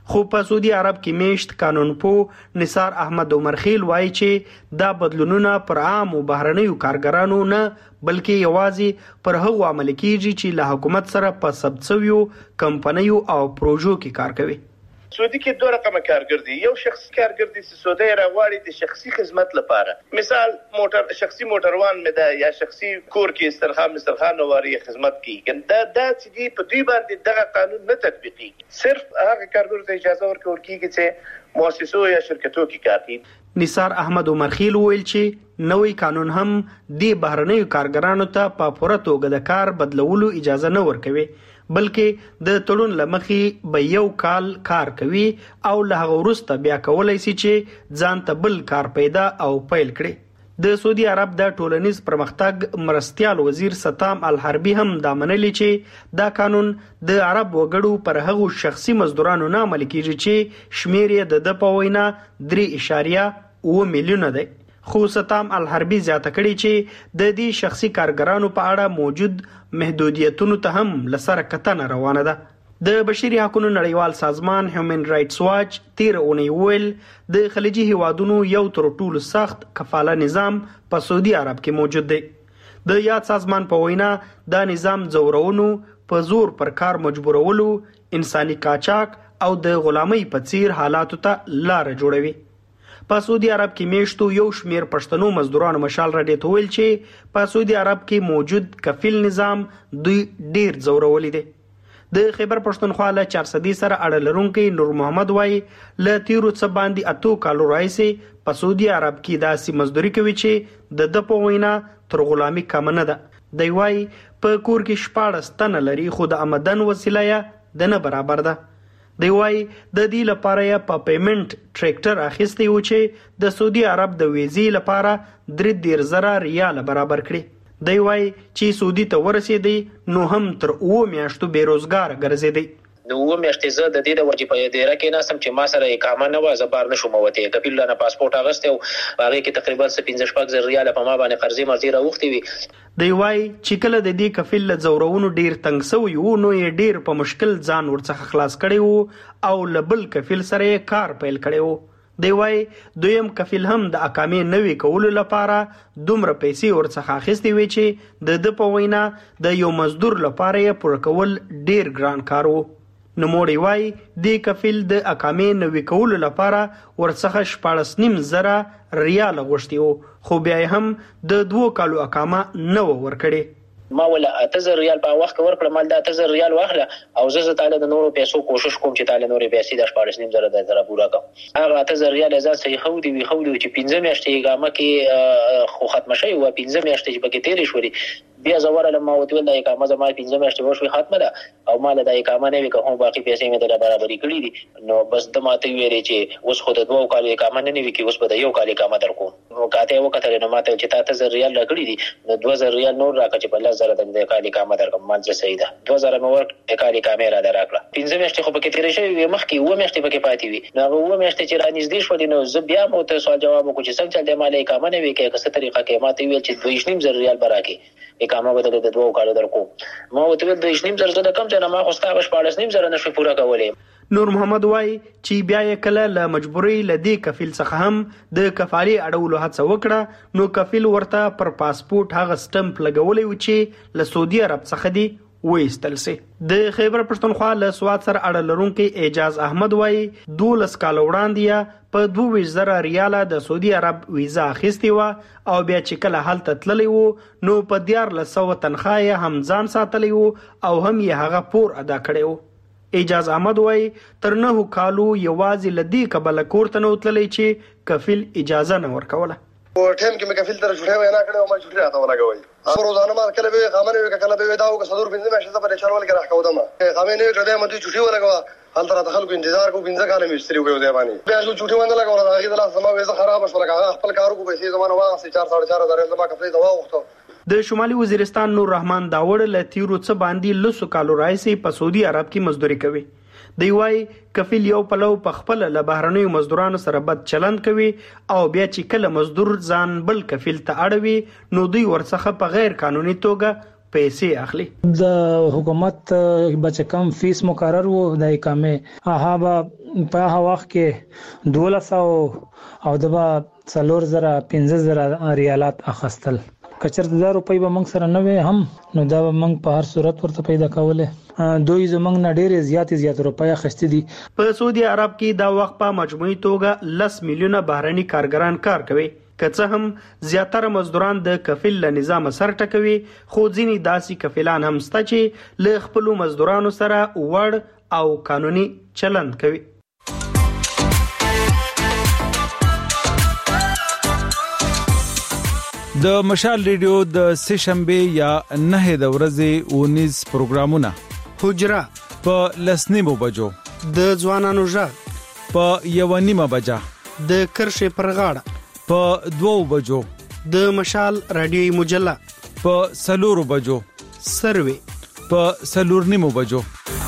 خو په سعودي عرب کې میشت قانونپو نثار احمد عمرخیل وایي چې دا بدلونونه پر عام او بهرنیو کارګرانو نه بلکې یوازې پر هغو عمل کیږي چې له حکومت سره په ثبت شویو کمپنیو او پروژو کې کار کوي. سعودي کې دوه رقمه کارګر دي. یو شخصي کارګر دي چې سعودي راغواړي د شخصي خدمت لپاره، مثال موټر شخصي موټروان مې ده یا شخصي کور کې استرخام استرخان واري خدمت کوي، دا دا چې په دوی باندې دغه قانون نه تطبیقي. صرف هغه کارګر ته اجازه ورکول کیږي چې مؤسسو یا شرکتو کې کار کوي. نثار احمد عمرخیل ویل چې نوې قانون هم د بهرنیو کارګرانو ته په پوره توګه د کار بدلولو اجازه نه ورکوي، بلکې د تړون لمخې به یو کال کار کوي او له هغه وروسته بیا کولای شي چې ځان ته بل کار پیدا او پیل کړي. د سعودي عرب د ټولنیز پرمختګ مرستیال وزیر ستام الحربي هم دا منلي چې دا قانون د عرب وګړو پر هغو شخصي مزدورانو نه عملي کیږي چې شمیر یې د د په وینا درې اشاریه اوه میلیونه دی. خو ستام الحربي زیاته کړي چې د دې شخصي کارګرانو په اړه موجود محدودیتونو ته هم لسره کتنه روانه ده. د بشري حقوقو نړیوال سازمان هیومن رائټس واچ تیر اونۍ ویل د خلیجي هیوادونو یو تر ټولو سخت کفاله نظام په سعودي عرب کې موجود دی. د یاد سازمان په وینا دا نظام ځورونو، په زور پر کار مجبورولو، انساني قاچاق او د غلامۍ په څیر حالاتو ته لار جوړوي. په سعودي عرب کې میشتو یو شمیر پښتنو مزدورانو مشال راډیو ته ویل چې په سعودي عرب کې موجود کفیل نظام دوی ډیر ځورولي دي. د خیبر پښتونخوا له چارصدي سره اړه لرونکي نور محمد وایي له تیرو څه باندې اتو کالو راځي په سعودي عرب کې داسې مزدوري کوي چې د د په وینا تر غلامي کم نه ده. دی وایي په کور کې شپاړس تنه لري خو د آمدن وسیله یې د نه برابر ده. دی وایي د دې لپاره یې په پیمنټ ټریکټر اخیستی و چې د سعودي عرب د ویزې لپاره درې دېرش زره ریال برابر کړي. دی وایي چې سعودي ته ورسېدی نو هم تر اوه میاشتو بیروزګار ګرځېدی. د اوه میاشتې زه د دې د وجې په دیره کې ناستم چې ما سره اقامه نه وه، زه بار نه شوم وتی. کفیل نه پاسپورټ اخیستی و، هغې کې تقریبا څه پنځه شپږ زره ریاله په ما باندې قرضې مرضې راوښتې وي. دی وایي چې کله د دې کفیل له ځورونو ډیر تنګ سوی و نو یې ډیر په مشکل ځان ورڅخه خلاص کړی و او له بل کفیل سره یې کار پیل کړی و. دی وایي دویم کفیل هم د اقامې نوي کولو لپاره دومره پیسې ورڅخه اخیستې وې چې د ده په وینا د یو مزدور لپاره یې پوره کول ډیر ګران کار و. نوموړی وایي دې کفیل د اقامې نوي کولو لپاره ورڅخه شپاړس نیم زره ریاله غوښتي وو، خو بیا یې هم د دوو کالو اقامه نه وه ورکړې. ما ولا اته زره ریال په وخت کې ورکړم، مال د اته زره ریال واخله او زه تعالی د نورو پیسو کوشش کوم چې تعالی نورې پیسې د شپاړس نیم زره د زره پوره کړم. هغه اته زره ریال ځان صحیح خو دی وی خو دی چې پنځه میاشتې اقامه کې خو ختم شوی و، پنځه میاشتې چې پکې تیرې شوې بیا زوړه لما وتول د اقامه زما پنځه میاشتې وشوي ختمه ده او مال د اقامه نه وی که هم باقي پیسې مې د برابرۍ کړې دي. نو بس د ماته ویلې چې اوس خو د دوه کال اقامه نه وی کې اوس به د یو کال اقامه درکو. نو کاته وکړل نو ماته چې تا ته زر ریال راکړي دي، نو دوه زره ریال نور راکړه چې بل زره د کال اقامه درکم. مال زه صحیح ده دوه زره مې ورک کال اقامه را دراکړه. پنځه میاشتې خو پکې تیرې شوی مخکې اوه میاشتې پکې پاتې وي. نو هغه اوه میاشتې چې را نږدې شولې نو زه بیا مو ته سوال جواب وکړو چې څنګه چل دی مال اقامه نه وی کې کسه طریقه کې ماته ویل چې دوه نیم زره ریال براکې اقامه بدل د دوه کالو درکو. ما وته د دوه نیم زره زده کم ځنه ما خو ستاسو شپاړس نیم زره نشو پوره کولای. نور محمد وای چې بیا یې کله له مجبورۍ لدی کفیل څخه هم د کفالي اړولو هڅه وکړه نو کفیل ورته پر پاسپورت هغه سټمپ لګولې و چې له سعودي عرب څخه دی وېستل سي. د خیبر پښتونخوا له سواد سره اړه لرونکي اعجاز احمد وای دولس کال وړاندې په دوه ویشت زره ریاله د سعودي عرب ویزا اخیستې وه او بیا چې کله هلته تللی و نو په دیارلس سوه تنخواه یې هم ځان ساتلی و او هم یې هغه پور ادا کړی و. اعجاز احمد وای تر نهو کالو یوازې له دې کبله کور ته نه وتللی چې کفیل اجازه نه ورکوله. په ټیم کې مې کفیل ته چټي وینا کړې او ما چټي راته ولګوي. هر روزانه ما کله به خامنه وی کله به دا او صدور بنځه مې شته په چارول کې راخو دما خامنه وی کړه مې چټي ولګوا هل تر دخل کو انتظار کو بنځه کاله مستری وګو دی باندې بیا شو چټي ونه لګول راغی د لاس سما ویزه خراب شو لګا خپل کارو کو پیسې زمانه واسه چار ساڑھے چار هزار زما کفلې دوا وخته. د شمالي وزیرستان نور رحمان داوړ له تیرو څه باندې لسو کالو راځي په سعودي عرب کې مزدوري کوي. دی وای کفیل یو پلو په خپل له بهرنیو مزدورانو سره بد چلند کوي او بیا چې کله مزدور ځان بل کفیل ته اړوي نو دوی ورڅخه په غیر قانوني توګه پیسې اخلي. د حکومت بچ کم فیس مقرر وو د اقامه هغه په هغه وخت کې دولس او دبا څلور زره پنځه زره ریالات اخستل. کچر د روپۍ به موږ سره نه وي هم نو دا به موږ په هر صورت ورته پیدا کوله. دوی زمنګ نه ډېر زیات زیات روپۍ اخستې دي. په سعودي عرب کې دا وخت په مجموعي توګه لس میلیونه بهرني کارګران کار کوي. که څه هم زیاتره مزدوران د کفیل له نظام سر ټکوي، خو ځینې داسې کفیلان هم شته چې له خپلو مزدورانو سره وړ او قانوني چلند کوي. د مشال ریډیو د سه شنبه یا نه د ورځې اونیز پروګرامونه حجره په لسنیمو بجو، د ځوانانو ژغ په یو نیمه بجه، د کرښې پر غاړه په دوو بجو، د مشال رادیوي مجله په سلورو بجو، سروي په سلور نیمو بجو.